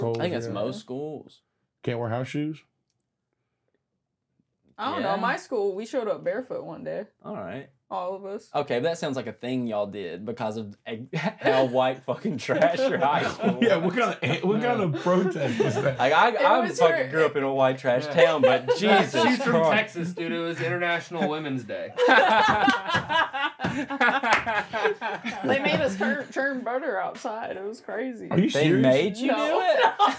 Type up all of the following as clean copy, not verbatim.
Cold, I think that's yeah. most schools. Can't wear house shoes. I don't know. My school, we showed up barefoot one day. All right. All of us. Okay, but that sounds like a thing y'all did because of how white fucking trash your high school. Yeah, what kind of protest was that? Like I was fucking her- grew up in a white trash town, but Jesus She's from Christ. Texas, dude. It was International Women's Day. They made us churn butter outside. It was crazy. Are you They serious? made you No. do it?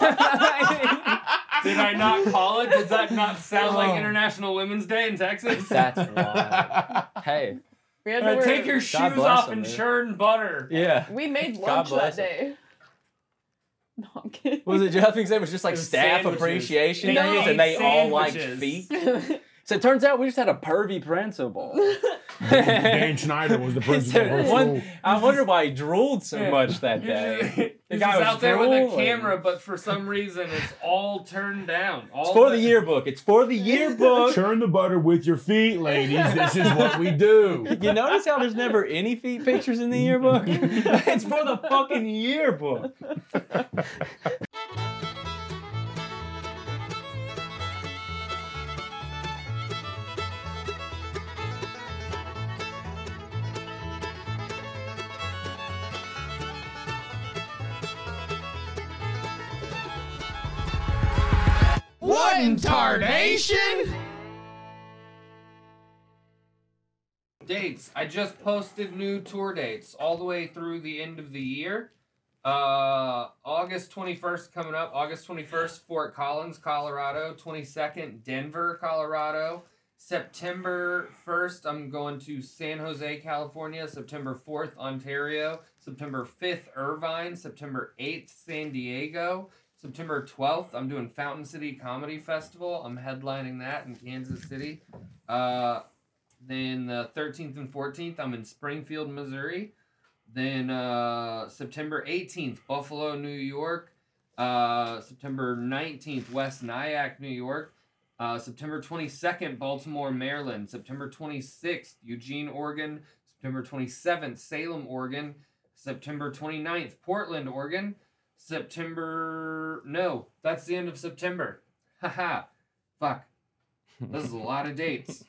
Did I not call it? Does that not sound like International Women's Day in Texas? That's wild. Hey, We had to wear, Take your God shoes bless off them, and man. churn butter. yeah. We made God lunch bless that day. No, I'm kidding. Was it just it was just like It was staff sandwiches. appreciation No. days and they all liked Sandwiches. feet? So it turns out we just had a pervy principal. Dan Schneider was the principal of her school. I wonder why he drooled so much that day. He's guy just was out there with a drooling. camera, but for some reason it's all turned down. All It's for the yearbook. It's for the yearbook. Churn the butter with your feet, ladies. This is what we do. You notice how there's never any feet pictures in the yearbook? It's for the fucking yearbook. What in tarnation? Dates. I just posted new tour dates all the way through the end of the year. August 21st coming up. August 21st, Fort Collins, Colorado. 22nd, Denver, Colorado. September 1st, I'm going to San Jose, California. September 4th, Ontario. September 5th, Irvine. September 8th, San Diego. September 12th, I'm doing Fountain City Comedy Festival. I'm headlining that in Kansas City. Then the 13th and 14th, I'm in Springfield, Missouri. Then September 18th, Buffalo, New York. September 19th, West Nyack, New York. September 22nd, Baltimore, Maryland. September 26th, Eugene, Oregon. September 27th, Salem, Oregon. September 29th, Portland, Oregon. No, that's the end of September. Haha. Fuck. This is a lot of dates.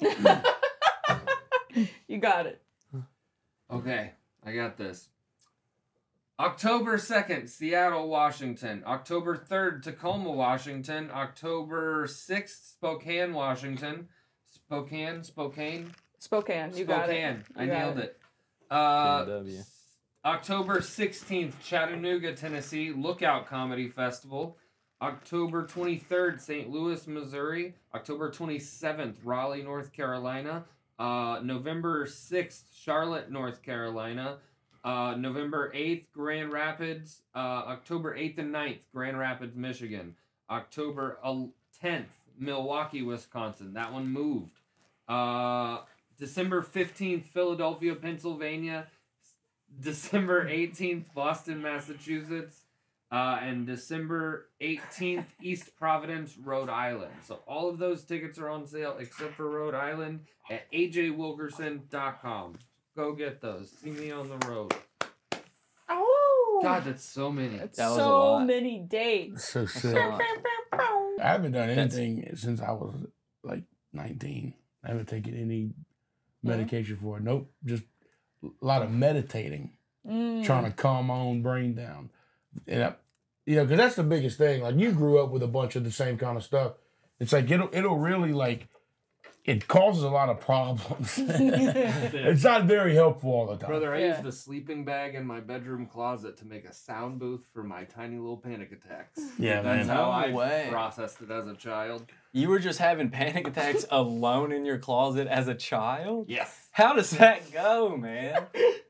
You got it. Okay, I got this. October 2nd, Seattle, Washington. October 3rd, Tacoma, Washington. October 6th, Spokane, Washington. Spokane. You got it. I nailed it. PNW. October 16th, Chattanooga, Tennessee, Lookout Comedy Festival. October 23rd, St. Louis, Missouri. October 27th, Raleigh, North Carolina. November 6th, Charlotte, North Carolina. November 8th, Grand Rapids. October 8th and 9th, Grand Rapids, Michigan. October 10th, Milwaukee, Wisconsin. That one moved. December 15th, Philadelphia, Pennsylvania. December 18th, Boston, Massachusetts. And December 18th, East Providence, Rhode Island. So all of those tickets are on sale except for Rhode Island at ajwilkerson.com. Go get those. See me on the road. Oh, God, that's so many. that's That was a so lot. many dates. So sick. I haven't done anything since I was like 19. I haven't taken any medication for it. Nope. Just a lot of meditating, trying to calm my own brain down. And because that's the biggest thing. Like, you grew up with a bunch of the same kind of stuff. It's like it'll really, like, it causes a lot of problems. It's not very helpful all the time. Brother, I Yeah. used the sleeping bag in my bedroom closet to make a sound booth for my tiny little panic attacks. Yeah, That's man. how No I way. processed it as a child. You were just having panic attacks alone in your closet as a child? Yes. How does that go, man?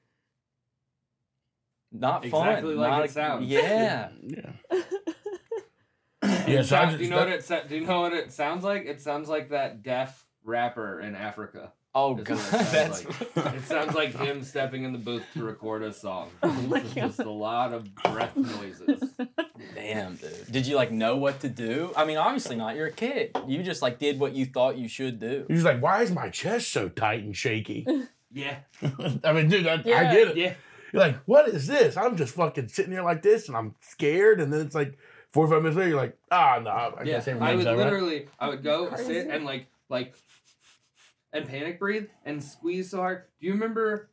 Not fun. Exactly like Not it sounds. Yeah. Yeah. Yeah, so I just, do you know what it sounds like? It sounds like that deaf rapper in Africa. Oh, Is God. what it sounds That's... like. It sounds like him stepping in the booth to record a song. It's just a lot of breath noises. Damn, dude. Did you, like, know what to do? I mean, obviously not. You're a kid. You just, like, did what you thought you should do. He's like, why is my chest so tight and shaky? Yeah. I mean, dude, I Yeah. get it. Yeah. You're like, what is this? I'm just fucking sitting here like this and I'm scared. And then it's like 45 minutes later, you're like, no, I Yeah, can't say I would everything's all right. literally, I would go Crazy. sit and like, and panic breathe and squeeze so hard. Do you remember?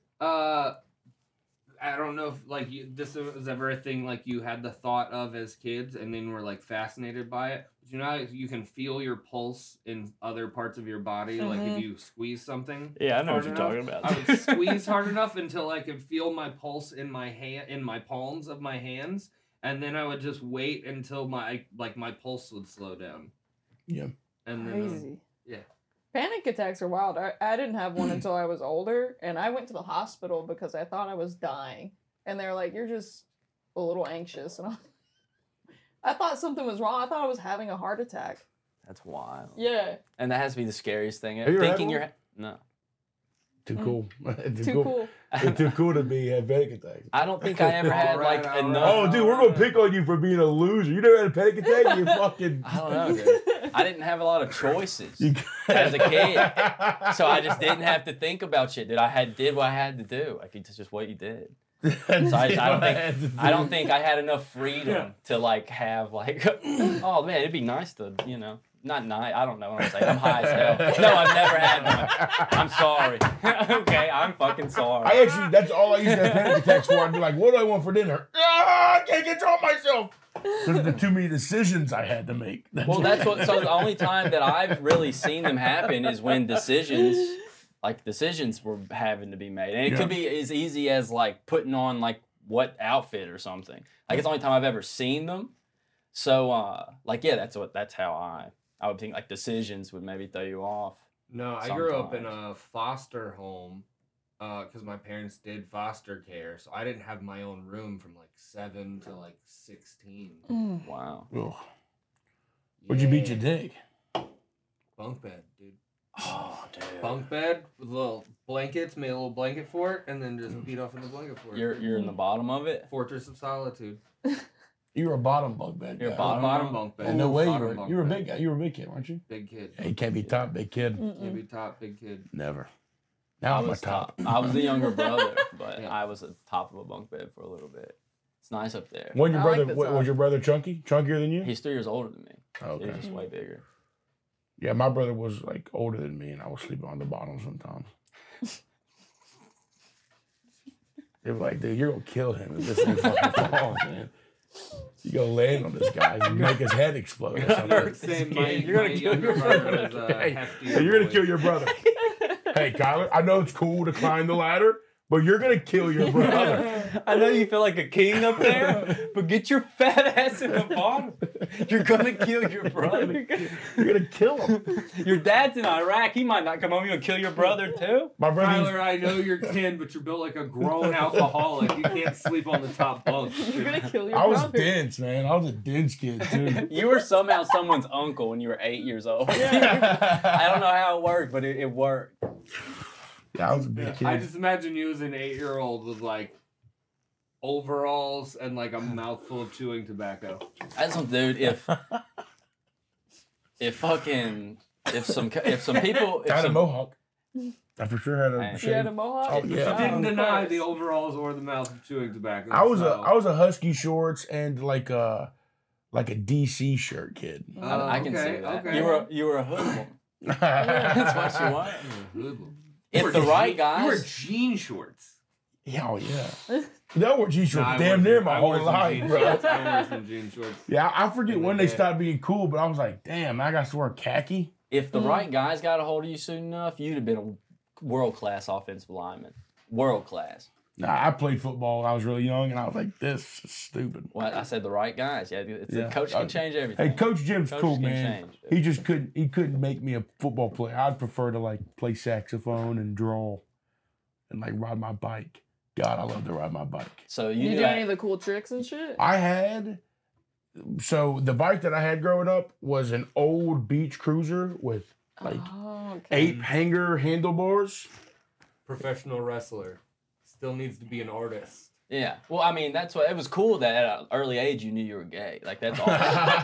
I don't know if like this was ever a thing like you had the thought of as kids and then were like fascinated by it. But you know how you can feel your pulse in other parts of your body, like if you squeeze something. Yeah, I know hard what you're enough. talking about. I would squeeze hard enough until I could feel my pulse in my palms of my hands, and then I would just wait until my pulse would slow down. Yeah. And then Crazy. yeah. Panic attacks are wild. I didn't have one until I was older, and I went to the hospital because I thought I was dying. And they're like, "You're just a little anxious." And I thought something was wrong. I thought I was having a heart attack. That's wild. Yeah. And that has to be the scariest thing. Have you ever had Thinking one? you're no. Too cool. Too cool. It's too cool to be a panic attack. I don't think I ever had like Alright, enough. Oh, dude, we're gonna pick on you for being a loser. You never had a panic attack? You fucking. I don't know, dude. I didn't have a lot of choices You- as a kid, so I just didn't have to think about shit. Did what I had to do. Like it's just what you did. So I don't think I had enough freedom to like have like. Oh man, it'd be nice to not nice. I don't know what I'm saying. I'm high as hell. No, I've never had one. I'm sorry. Okay, I'm fucking sorry. I actually, that's all I used to have panic attacks for. I'd be like, what do I want for dinner? I can't control myself. There's the too many decisions I had to make. Well, that's what. So the only time that I've really seen them happen is when decisions were having to be made, and it could be as easy as like putting on like what outfit or something. Like it's the only time I've ever seen them. So that's how I would think like decisions would maybe throw you off. No, I grew up in a foster home because my parents did foster care, so I didn't have my own room from like 7 to like 16. Wow. Ugh. Where'd you beat your dick? Bunk bed, dude. Oh, dude. Bunk bed with little blankets, made a little blanket for it, and then just beat off in the blanket for it. You're in the bottom of it. Fortress of Solitude. You were a bottom bunk bed. You're a guy. bottom bunk bed. And no way Bottom bunk you were a bed. big guy. You were a big kid, weren't you? Big kid. Yeah, you can't be top, big kid. Can't be top, big kid. Never. Now I'm a was top. I was the younger brother, but Yeah. I was at the top of a bunk bed for a little bit. It's nice up there. When your I like brother, the top. was your brother chunky? Chunkier than you? He's 3 years older than me. Okay. He's just way bigger. Yeah, my brother was like older than me, and I was sleeping on the bottom sometimes. They were like, dude, you're gonna kill him if this thing fucking falls, man. You gonna land on this guy and make his head explode or something. Same, You're gonna kill your brother. Was, Hey, hefty you're gonna boy. kill your brother. Hey, Kyler, I know it's cool to climb the ladder, but you're gonna kill your brother. I know you feel like a king up there, but get your fat ass in the bottom. You're gonna kill your brother. You're gonna kill him. Your dad's in Iraq. He might not come home. You'll kill your brother too. My brother. Tyler, I know you're 10, but you're built like a grown alcoholic. You can't sleep on the top bunk. You're gonna kill your I was brother. dense, man. I was a dense kid too. You were somehow someone's uncle when you were 8 years old. I don't know how it worked, but it worked. Yeah, I was a big kid. I just imagine you as an 8-year-old with like overalls and like a mouthful of chewing tobacco. That's some dude. If some people I had a mohawk. I for sure had a Hey. You had a shave. mohawk? Oh, yeah. Oh, Didn't of deny course. the overalls or the mouth of chewing tobacco. I was so- a husky shorts and like a DC shirt kid. I can okay, see that. okay. You were a hoodlum. yeah, That's what you want. You're a hoodlum. If You the wore right jean- You wore guys, jean shorts. oh yeah. That wore jean shorts Nah, I damn wore near some- my I wore whole some life, jean bro. shorts. I wore some jean shorts. Yeah, I forget In the when they day. stopped being cool, but I was like, damn, I got to wear khaki. if the right guys got a hold of you soon enough, you'd have been a world-class offensive lineman. World-class. Nah, I played football when I was really young, and I was like, this is stupid. Well, I said the right guys. Yeah, it's Yeah. the coach can change everything. Hey, Coach Jim's Coach cool, can man. change. He just couldn't make me a football player. I'd prefer to like play saxophone and draw and like ride my bike. God, I love to ride my bike. So Did you you knew do any that- of the cool tricks and shit? So the bike that I had growing up was an old beach cruiser with like Oh, okay. 8 hanger handlebars. Professional wrestler. Still needs to be an artist. Yeah. Well, I mean, that's what it was cool that at an early age you knew you were gay. Like that's all.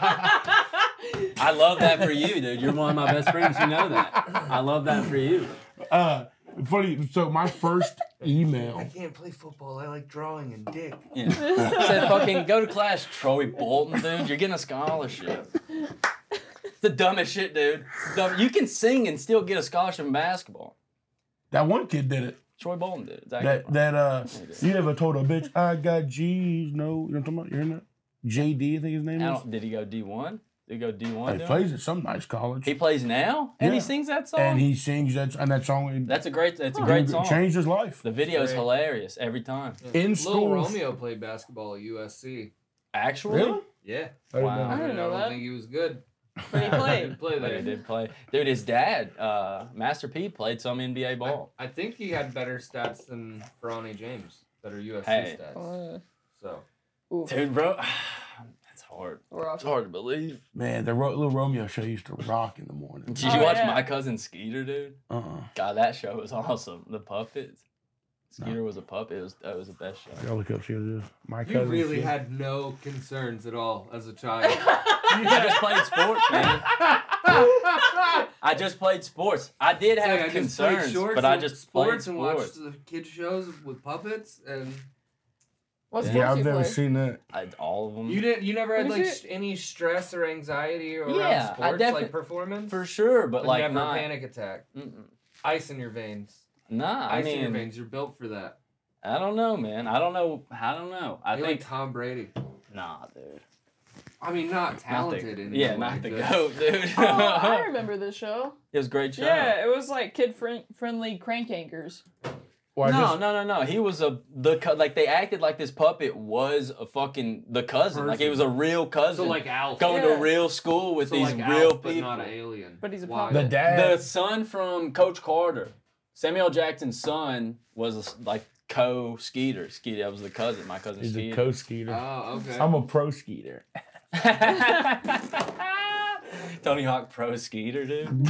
I love that for you, dude. You're one of my best friends. You know that. I love that for you. Funny. So my first email. I can't play football. I like drawing and dick. Yeah. Said fucking go to class, Troy Bolton, dude. You're getting a scholarship. It's the dumbest shit, dude. You can sing and still get a scholarship in basketball. That one kid did it. Troy Bolton did it. You never told a bitch I got G's. No, you know what I'm talking about? You hearing that? JD, I think his name is. Did he go D1? Did he go D1? He plays at some nice college. He plays now, and he Yeah. sings that song. And he sings that song. That's a great song. Changed his life. The video is Great. hilarious every time. In Lil school. Romeo played basketball at USC. Actually, Really? Yeah. Wow. I didn't know don't that. think he was good. But he He played. did play but there. he did play. Dude, his dad, Master P, played some NBA ball. I think he had better stats than Bronny James that are USC Hey. stats. So Oof. Dude, bro, that's hard. Rough. It's hard to believe. Man, the Little Romeo show used to rock in the morning. Did you Oh, watch yeah. My Cousin Skeeter, dude? God, that show was awesome. The puppets. Skeeter was a puppet. It was the best show. I'll look up, see what it is. My you cousin. really had no concerns at all as a child. I just played sports, man. I just played sports. I did have I just played concerns, shorts but I and just sports played and sports. watched the kid shows with puppets and What Yeah, sports Yeah, I've you never play? seen that. All of them. you never had Was like it- any stress or anxiety around Yeah, I sports defi- like performance For sure, but like never not. a panic attack, Mm-mm. ice in your veins, Nah, I ice in your mean, veins. You're built for that. I don't know, man. I don't know. I You're think like Tom Brady. nah, dude. I mean, not Not talented the, in yeah, any not way, the just- goat, dude. Oh, I remember this show. It was a great show. Yeah, it was like kid-friendly crank anchors. Well, No. He was like they acted like this puppet was a fucking the cousin. Like he was a real cousin. So like Alf. going Yeah. to real school with So these like real Alf, but people. not an alien. But he's a Why? puppet. the dad. The son from Coach Carter, Samuel Jackson's son, was like co-Skeeter. Skeeter, that was the cousin, my cousin He's a Skeeter. co-skeeter. Oh, okay. I'm a pro skeeter. Tony Hawk Pro Skeeter, dude.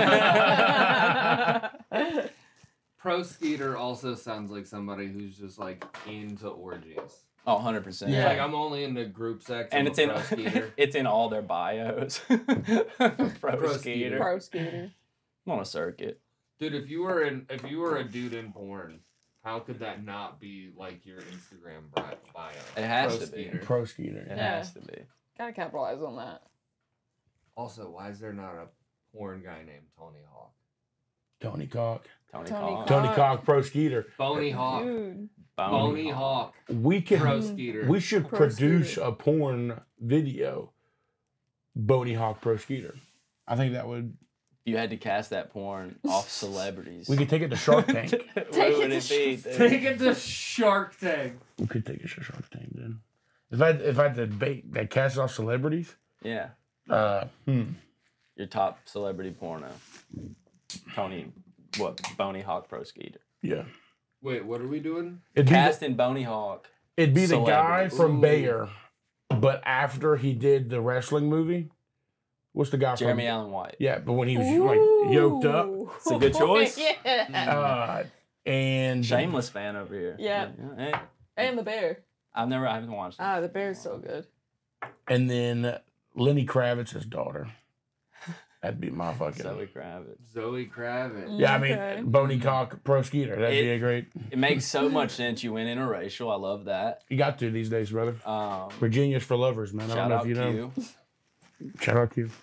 Pro Skeeter also sounds like somebody who's just like into orgies. Oh, 100%. Yeah. Like I'm only into group sex. And I'm it's a in Pro Skeeter. it's in all their bios. Pro Skeeter. Pro skater. I'm on a circuit. Dude, if you were a dude in porn, how could that not be like your Instagram bio? It has Pro to be. Skeeter. Pro skeeter. It Yeah. has to be. Gotta capitalize on that. Also, why is there not a porn guy named Tony Hawk? Tony Cock. Tony Tony Hawk. Cock. Tony Cock, pro skeeter. Boney Hawk. Dude. Boney Hawk. We Pro can. Skeeter. We should Pro produce Skeeter. a porn video. Boney Hawk Pro Skeeter. I think that would. You had to cast that porn off celebrities. We could take it to Shark Tank. What Take would it it be? to dude? Take it to Shark Tank. We could take it to Shark Tank then. If I had to that cast off celebrities. Yeah. Your top celebrity porno. Tony, Boney Hawk Pro Skeeter. Yeah. Wait, what are we doing? It'd be Cast in Boney Hawk. it'd be the guy celebrities. from Ooh. Bayer, but after he did the wrestling movie. What's the guy Jeremy from? Allen White. Yeah, but when he was like yoked up. It's a good choice. Yeah. And Shameless fan over here. Yeah. Hey, And the bear. I haven't watched it. The bear's so good. And then Lenny Kravitz's daughter. That'd be my fucking. Zoe Kravitz. Zoe Kravitz. Yeah, I Okay. mean, Boney Cock Pro Skeeter. That'd be a great. It makes so much sense. You went interracial. I love that. You got to these days, brother. Virginia's for lovers, man. I don't Shout know out if you know. Q. Shout out Q.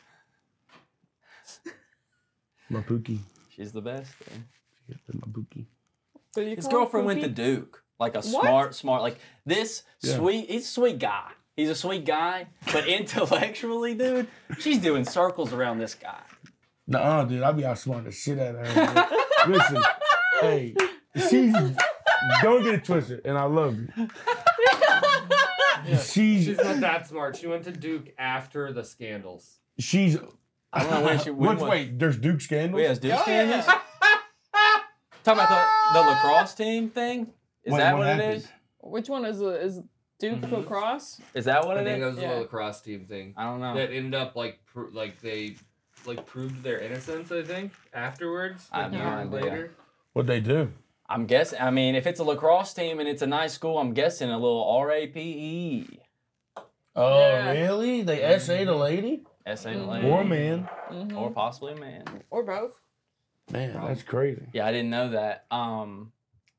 My Pookie. She's the best. Man. My Pookie. What do you His call it, girlfriend went to Pookie? Duke. Like a What? smart, like this Yeah. sweet. He's a sweet guy. He's a sweet guy, but intellectually, dude, she's doing circles around this guy. Nuh-uh, dude. I'll be outsmarting the shit out of her. dude. Listen, hey, she's. Don't get it twisted, and I love you. She's not that smart. She went to Duke after the scandals. She's. I don't know when she. when- Wait, there's Duke scandals? Wait, is Duke Oh, scandals? yeah. Talking about the lacrosse team thing? Is Wait, that what happened? it is? Which one is Duke lacrosse? Is that what I it think that is? was Yeah. a lacrosse team thing I don't know. that ended up like they proved their innocence. I think afterwards. I have like, no years idea. later. What'd they do? I'm guessing. I mean, if it's a lacrosse team and it's a nice school, I'm guessing a little RAPE. Oh, Yeah. really? They S.A.'d a lady? SA Mhm. lady. Or a man? Mhm. Or possibly a man. Or both. Man, that's crazy. Yeah, I didn't know that.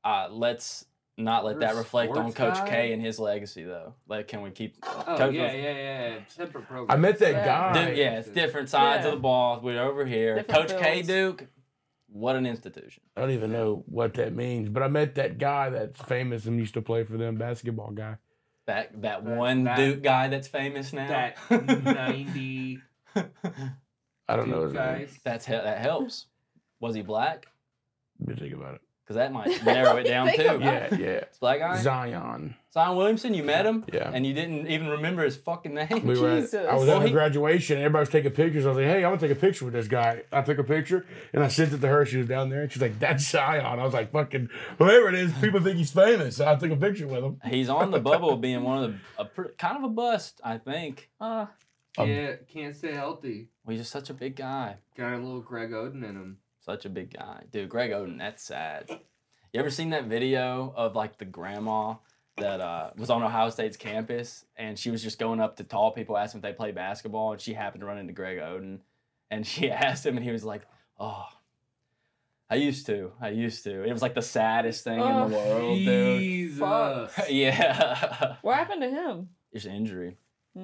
Let's not let You're that a reflect on sports Coach guy? K and his legacy, though. Like, can we keep? Oh, Coach yeah. Separate program. I met that Yeah. guy. Dude, yeah, it's different sides Yeah. of the ball. We're over here. Different Coach K fields. Duke, what an institution. I don't even know what that means, but I met that guy that's famous and used to play for them, basketball guy. That one that- Duke guy that's famous now. That 90 I don't know Duke his name. guys. that helps. Was he black? Let me think about it. Because that might narrow it down Think too. about Yeah, yeah. It's black guy. Zion. Zion Williamson. You met him, Yeah. and you didn't even remember his fucking name. We were at, Jesus. I was Well, at a he- graduation and everybody was taking pictures. I was like, hey, I'm gonna take a picture with this guy. I took a picture and I sent it to her. She was down there and she's like, that's Zion. I was like, fucking whoever it is, people think he's famous. So I took a picture with him. He's on the bubble of being one of the kind of a bust, I think. Yeah, can't stay healthy. Well, he's just such a big guy. Got a little Greg Oden in him. Such a big guy. Dude, Greg Oden, that's sad. You ever seen that video of like the grandma that was on Ohio State's campus and she was just going up to tall people, asking if they play basketball, and she happened to run into Greg Oden and she asked him and he was like, oh, I used to. It was like the saddest thing in the world, dude. Jesus. Yeah. What happened to him? It's an injury.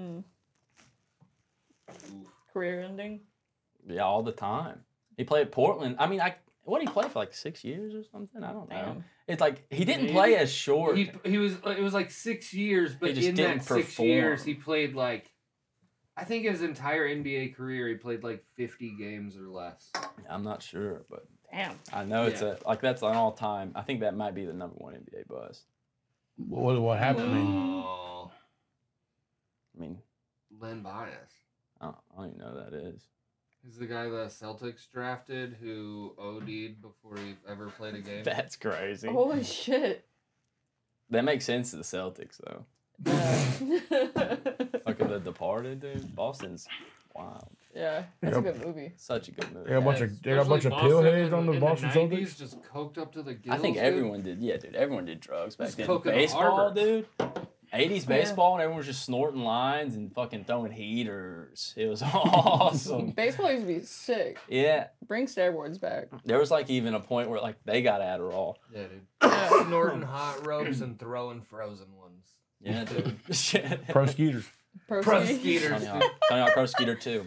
Career ending? Yeah, all the time. He played at Portland. I mean, what did he play for, like 6 years or something? I don't know. Damn. It's like he didn't Maybe. play as short. He was. It was like 6 years, but He just in didn't that 6 perform. years, he played like. I think his entire NBA career, he played like 50 games or less. I'm not sure, but Damn. I know it's Yeah. that's an all time. I think that might be the number one NBA buzz. What happened? I mean, Oh, I mean, Len Bias. I don't even know who that is. He's the guy the Celtics drafted who OD'd before he ever played a game. That's crazy. Holy shit. That makes sense to the Celtics though. Look at The Departed, dude. Boston's wild. Yeah, that's a good movie. Such a good movie. they got a bunch of Especially pillheads on the in Boston the Celtics. 90s, just coked up to the gills. I think dude. everyone did. Yeah, dude. Everyone did drugs back Just then. coke in the Baseball, harbor. dude. 80s Yeah. baseball, and everyone was just snorting lines and fucking throwing heaters. It was awesome. Baseball used to be sick. Yeah, Bring steroids back. there was like even a point where like they got Adderall. Yeah, dude. Yeah. Snorting hot ropes and throwing frozen ones. Yeah, dude. Shit. Pro Skeeters. Pro Prosecutors. Tony Hawk Pro Skater 2.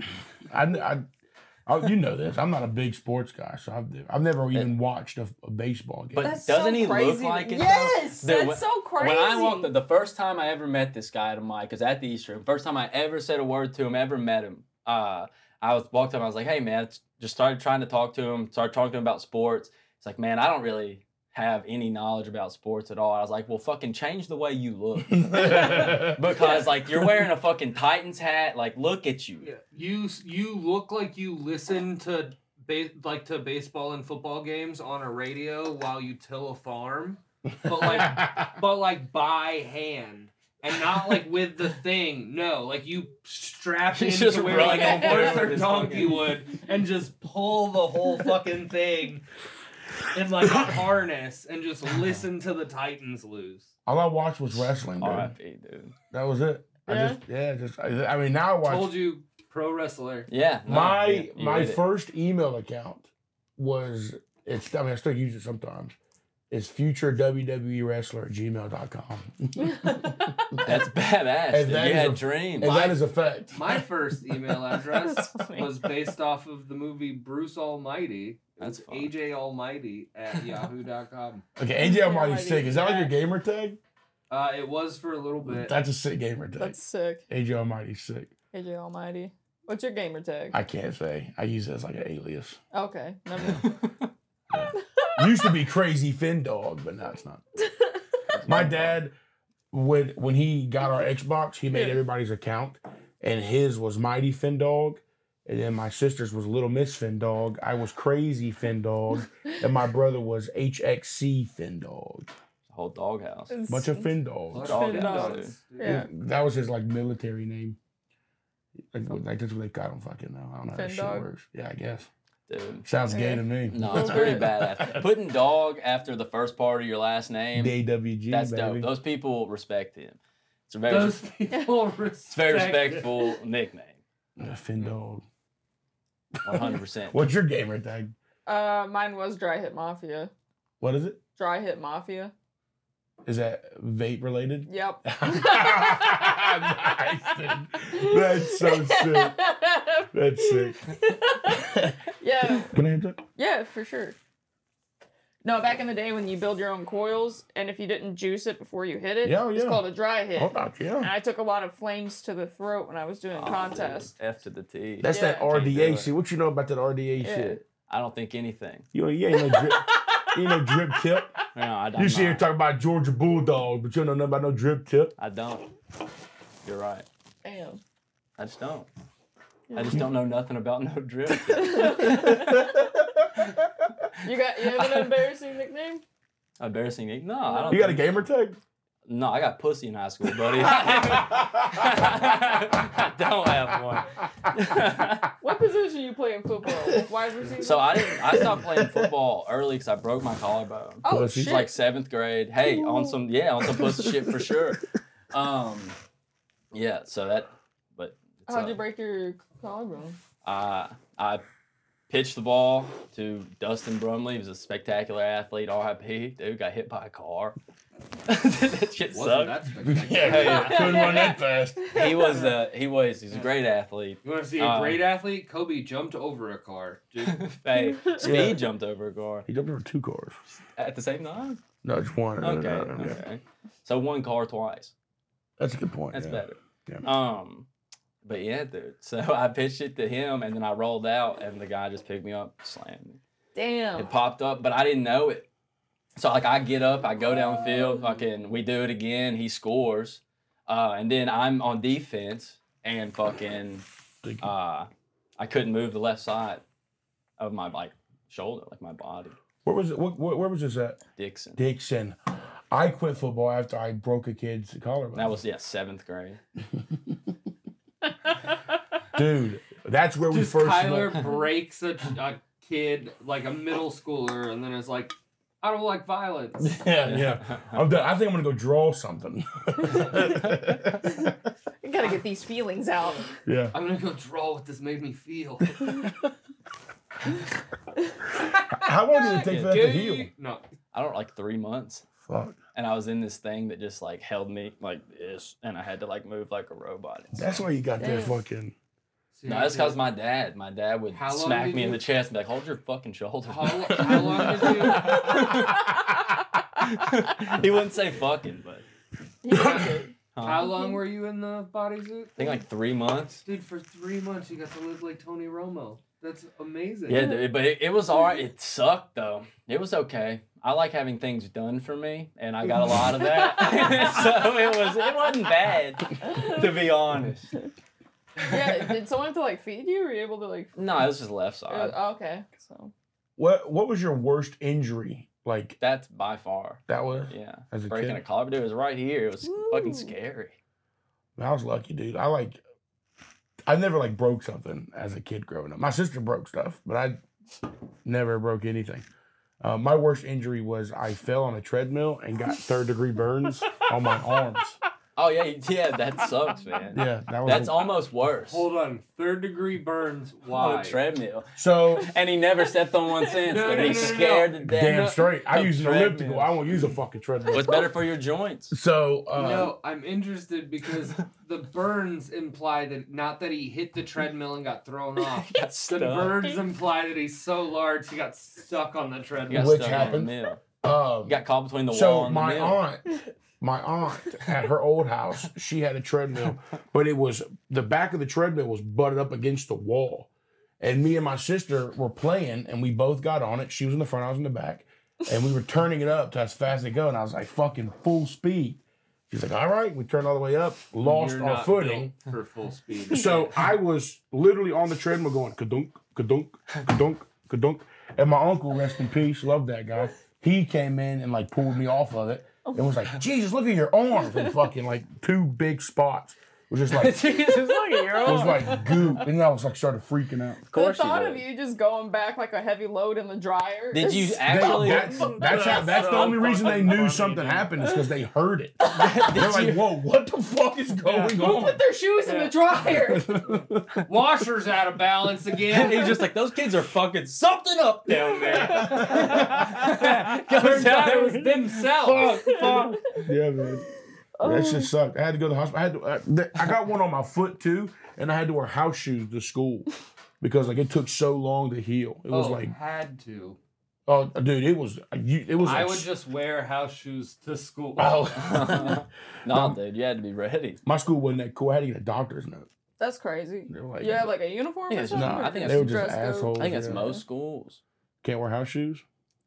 You know this. I'm not a big sports guy, so I've never even watched a baseball game. But That's doesn't so he look crazy. like it? Yes, though? Dude, that's so crazy. When I walked, the first time I ever met this guy at Mike, because at the Easter room, first time I ever said a word to him, ever met him, I walked up, I was like, hey man, just started trying to talk to him, started talking to him about sports. It's like, man, I don't really have any knowledge about sports at all. I was like, well, fucking change the way you look. Because like you're wearing a fucking Titans hat, like look at you. Yeah. You look like you listen to to baseball and football games on a radio while you till a farm, but like by hand. And not like with the thing. No, like you strap He's into just where like running a horse through or this donkey fucking- would and just pull the whole fucking thing in like a harness and just listen to the Titans lose. All I watched was wrestling, dude. R.I.P. dude. That was it. I mean, now I watch. Told you, pro wrestler. Yeah. no, My you my hit it. first email account was I still use it sometimes. It's futureWWEwrestler@gmail.com. That's badass. And Dude. that You is had a- dreams. And that is a fact. My first email address That's funny. was based off of the movie Bruce Almighty. That's It's fun. AJ Almighty at yahoo.com. Okay, AJ Almighty's Almighty. sick. Is that like your gamer tag? It was for a little bit. That's a sick gamer tag. That's sick. AJ Almighty's sick. AJ Almighty. What's your gamer tag? I can't say. I use it as like an alias. Okay. Never. Used to be Crazy Fin Dog, but now it's not. My dad, when he got our Xbox, he made everybody's account, and his was Mighty Fin Dog, and then my sister's was Little Miss Fin Dog. I was Crazy Fin Dog, and my brother was HXC Fin Dog. Whole doghouse. Bunch of Fin Dogs. Bunch Dog Fin house, dogs. dude. Yeah. That was his like military name. Like that's what I don't fucking know. I don't know how that Fin shit Dog? works. Yeah, I guess. Dude. Sounds gay Okay. to me. No, it's pretty badass. Putting dog after the first part of your last name, DWG, that's baby. dope. Those people respect him. It's a very, Those people respect it's a very it. respectful nickname. Fin Dog. 100%. What's your gamer tag? Mine was Dry Hit Mafia. What is it? Dry Hit Mafia. Is that vape related? Yep. Nice, dude. That's so sick. That's sick. Yeah. Can I answer? Yeah, for sure. No, back in the day when you build your own coils, and if you didn't juice it before you hit it, Yeah, it's yeah. called a dry hit. Hold on, And yeah. I took a lot of flames to the throat when I was doing contests. F to the T. That's that Yeah. Can't do RDA it. shit. What you know about that RDA Yeah. shit? I don't think anything. You ain't no drip. You ain't no drip tip. No, I don't. You see here talking about Georgia Bulldogs, but you don't know nothing about no drip tip. I don't. You're right. Damn. I just don't. I just don't know nothing about no drip. You have an embarrassing nickname? Embarrassing name? No, I don't. You got a think- gamer tag? No, I got pussy in high school, buddy. I don't have one. What position you play in football? Wide receiver? So I stopped playing football early because I broke my collarbone. Oh, Pussy. shit. It's like 7th grade. Hey, on some pussy shit for sure. Yeah. So that, but it's, How'd you break your collarbone? I pitched the ball to Dustin Brumley. He was a spectacular athlete. RIP. Dude got hit by a car. That shit Wasn't sucked. that spectacular? Yeah, couldn't run that fast. He's a great athlete. You want to see a great athlete? Kobe jumped over a car. Dude. Hey, Speed Yeah. jumped over a car He jumped over 2 cars. at the same time. No, just one. Okay. Yeah. Okay. So one car twice. That's a good point. That's yeah. better. Yeah. But yeah, dude. So I pitched it to him, and then I rolled out, and the guy just picked me up, slammed me. Damn. It popped up, but I didn't know it. So like I get up, I go downfield, fucking we do it again, he scores. And then I'm on defense and fucking I couldn't move the left side of my like shoulder, like my body. Where was it? Where was this at? Dixon. Dixon. I quit football after I broke a kid's collarbone. That was 7th grade. Dude, that's where we Just first Kyler met. breaks a kid, like a middle schooler, and then is like, I don't like violence. Yeah. I'm done. I think I'm gonna go draw something. You gotta get these feelings out. Yeah. I'm gonna go draw what this made me feel. How long did it take for that to heal? No. I don't like 3 months. Fuck. And I was in this thing that just like held me like this, and I had to like move like a robot. That's why you got that Damn. fucking. No, that's because my dad would How long smack did me in you- the chest and be like, hold your fucking shoulder. How long did you? He wouldn't say fucking, but. He knows it. How long were you in the bodysuit? I think like 3 months. Dude, for 3 months you got to live like Tony Romo. That's amazing. Yeah, dude, but it was all right. It sucked though. It was okay. I like having things done for me, and I got a lot of that. So it wasn't bad, to be honest. Yeah, did someone have to like feed you? Or were you able to like? No, it was just left side. Okay, so. What was your worst injury? Like That's by far. that was Yeah. as a Breaking a kid. collarbone, dude, it was right here. It was fucking Ooh. scary. I was lucky, dude. I never like broke something as a kid growing up. My sister broke stuff, but I never broke anything. My worst injury was I fell on a treadmill and got 3rd-degree burns on my arms. Oh yeah, that sucks, man. Yeah, that was That's almost worse. Hold on. 3rd-degree burns. On Why? a treadmill. so And he never stepped on one since. No, but no, he's no, no, scared to death. damn straight. I of use an treadmills. elliptical. I won't use a fucking treadmill. What's better for your joints? So No, I'm interested because the burns imply that not that he hit the treadmill and got thrown off. Got The stuck. burns imply that he's so large he got stuck on the You treadmill. got Which stuck on happened? the mill. um, You got caught between the wall so and the mill. my aunt at her old house, she had a treadmill, but it was the back of the treadmill was butted up against the wall. And me and my sister were playing, and we both got on it. She was in the front, I was in the back, and we were turning it up to as fast as it go. And I was like, "Fucking full speed." She's like, "All right." We turned all the way up, lost You're our not footing. built for full speed. So I was literally on the treadmill going kadunk, kadunk, kadunk, kadunk. And my uncle, rest in peace, loved that guy. He came in and like pulled me off of it and was like, "Jesus, look at your arms!" And fucking like 2 big spots. was just like Jesus, look at your it was arm. like goop, and then I was like started freaking out. The course you thought did. of you just going back like a heavy load in the dryer. Did you is- actually? That's the only reason they knew something happened is because they heard it. They're like, "Whoa, what the fuck is going Who on?" put their shoes in the dryer? Washer's out of balance again. He's just like, those kids are fucking something up down there. Turns out it was themselves. Yeah, man. That shit sucked. I had to go to the hospital. I got one on my foot too, and I had to wear house shoes to school because like it took so long to heal. It was like, had to. oh, dude, it was. It was. I like, would just wear house shoes to school. Oh. No, dude, you had to be ready. My school wasn't that cool. I had to get a doctor's note. That's crazy. They were like, You have like a uniform Yeah, or it's something? not- I think they were just dress code? assholes. I think that's Yeah. most schools. Can't wear house shoes.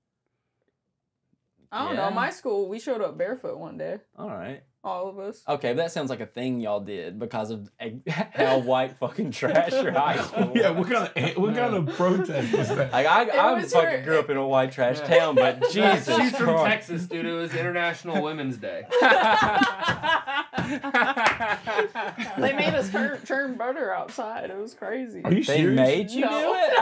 I don't Yeah. know. My school, we showed up barefoot one day. All right. All of us. Okay, but that sounds like a thing y'all did because of how white fucking trash your high school. Yeah, what kind of protest was that? Like It I was fucking her- grew up in a white trash Yeah. town, but Jesus She's from Christ. Texas, dude. It was International Women's Day. They made us churn butter outside. It was crazy. Are you They serious? made you No. do it?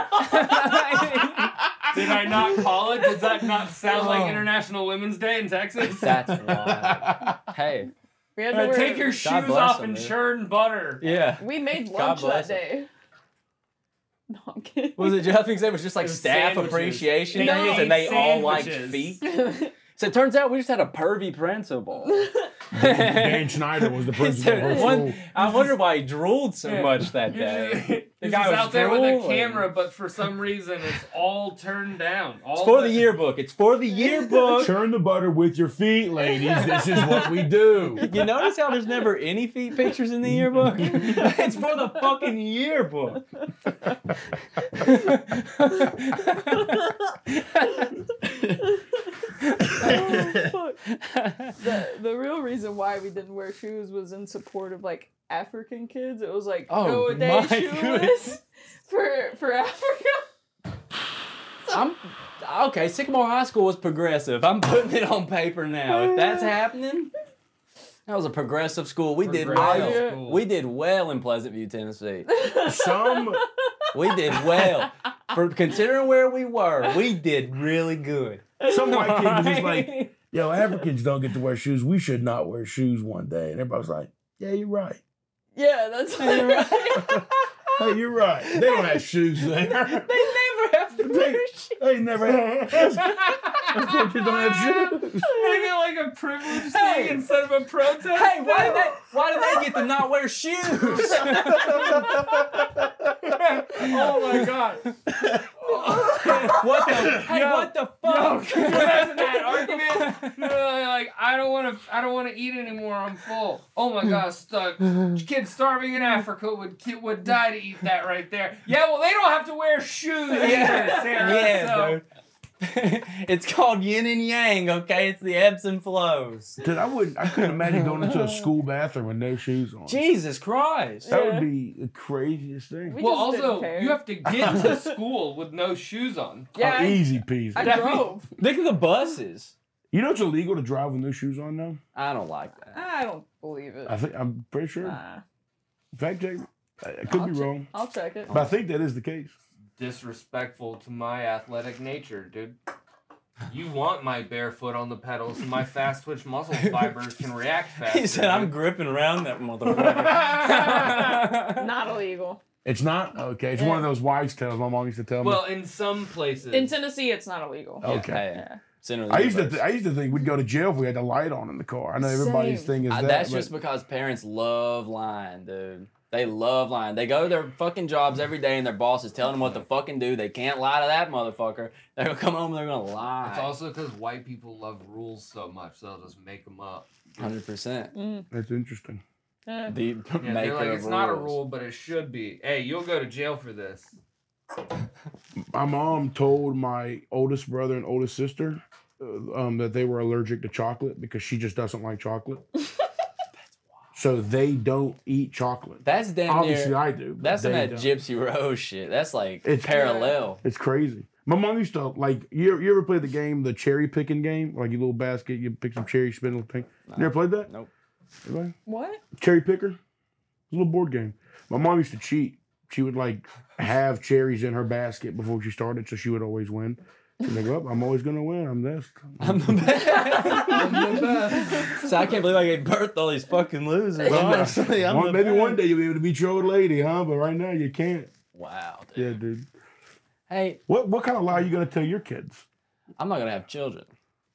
Did I not call it? Does that not sound like International Women's Day in Texas? That's wild. Hey, We had to wear, Take your God shoes bless off them, and dude. churn butter. yeah. We made God lunch bless that day. No, I'm kidding. Was it? I think it was just like It was staff sandwiches. appreciation They days, ate and they all liked sandwiches. feet. So it turns out we just had a pervy principal. Dan Schneider was the principal of her school. I wonder why he drooled so much that day. He's guy just was out there with a drooling. camera, but for some reason it's all turned down. All It's for the yearbook. It's for the yearbook. Churn the butter with your feet, ladies. This is what we do. You notice how there's never any feet pictures in the yearbook? It's for the fucking yearbook. The real reason why we didn't wear shoes was in support of like African kids. It was like Oh, go a day my shoeless goodness. for Africa. I'm okay. Sycamore High School was progressive. I'm putting it on paper now. If that's happening, that was a progressive school. We did Progressive well. school. We did well in Pleasant View, Tennessee. Some We did well for considering where we were. We did really good. white kid was just like, yo, Africans don't get to wear shoes. We should not wear shoes one day. And everybody was like, yeah, you're right. Yeah, that's You're right. Hey, you're right. They don't have shoes there. They never have to wear shoes. They never have. Africans don't have shoes. Make it like a privilege Hey. thing instead of a protest. Hey, why do they get to not wear shoes? Oh my god. What the? Hey, Yo, what the Yo, fuck? can you imagine that argument? They're like, I don't want to eat anymore. I'm full. Oh my god, stuck. Kids starving in Africa would die to eat that right there. Yeah, well, they don't have to wear shoes either, Sarah. Yeah, so. dude. It's called yin and yang, okay? It's the ebbs and flows. Dude, I couldn't imagine going into a school bathroom with no shoes on. Jesus Christ. That would be the craziest thing. We Well, just didn't also, care. you have to get to school with no shoes on. Yeah, Oh, easy peasy. I That- drove. Look at the buses. You know it's illegal to drive with no shoes on now? I don't like that. I don't believe it. I'm pretty sure. Nah, Fact check. I could be wrong. I'll check it. But I think that is the case. Disrespectful to my athletic nature, dude. You want my barefoot on the pedals so my fast twitch muscle fibers can react faster. He said, I'm dude." gripping around that motherfucker. Not illegal. It's not? Okay. It's one of those wives' tales my mom used to tell me. Well, in some places. In Tennessee, it's not illegal. Okay. Hey, Yeah. center of the I used universe. to think we'd go to jail if we had the light on in the car. I know everybody's Same. thing is that. That's but just because parents love lying, dude. They love lying. They go to their fucking jobs every day and their boss is telling them what to fucking do. They can't lie to that motherfucker. They're gonna come home and they're gonna lie. It's also because white people love rules so much, they'll just make them up. 100%. That's interesting. Yeah. The Yeah, maker they're like, of it's not a rules. rule, but it should be. Hey, you'll go to jail for this. My mom told my oldest brother and oldest sister that they were allergic to chocolate because she just doesn't like chocolate. So they don't eat chocolate. That's damn Obviously, near. I do. but That's some they of that don't. Gypsy Rose shit. That's like It's- parallel. It's crazy. My mom used to like. You ever play the game, the cherry picking game? Like your little basket, you pick some cherries, spin a little thing. You ever played that? Nope. Anybody? What? Cherry picker. a little board game. My mom used to cheat. She would like have cherries in her basket before she started, so she would always win. She's like, well, I'm always gonna win. I'm this. I'm the best. I'm the best. So I can't believe I gave birth to all these fucking losers. Well, Honestly, I'm the maybe best. one day you'll be able to beat your old lady, huh? But right now you can't. Wow, dude. Yeah, dude. Hey, What kind of lie are you gonna tell your kids? I'm not gonna have children.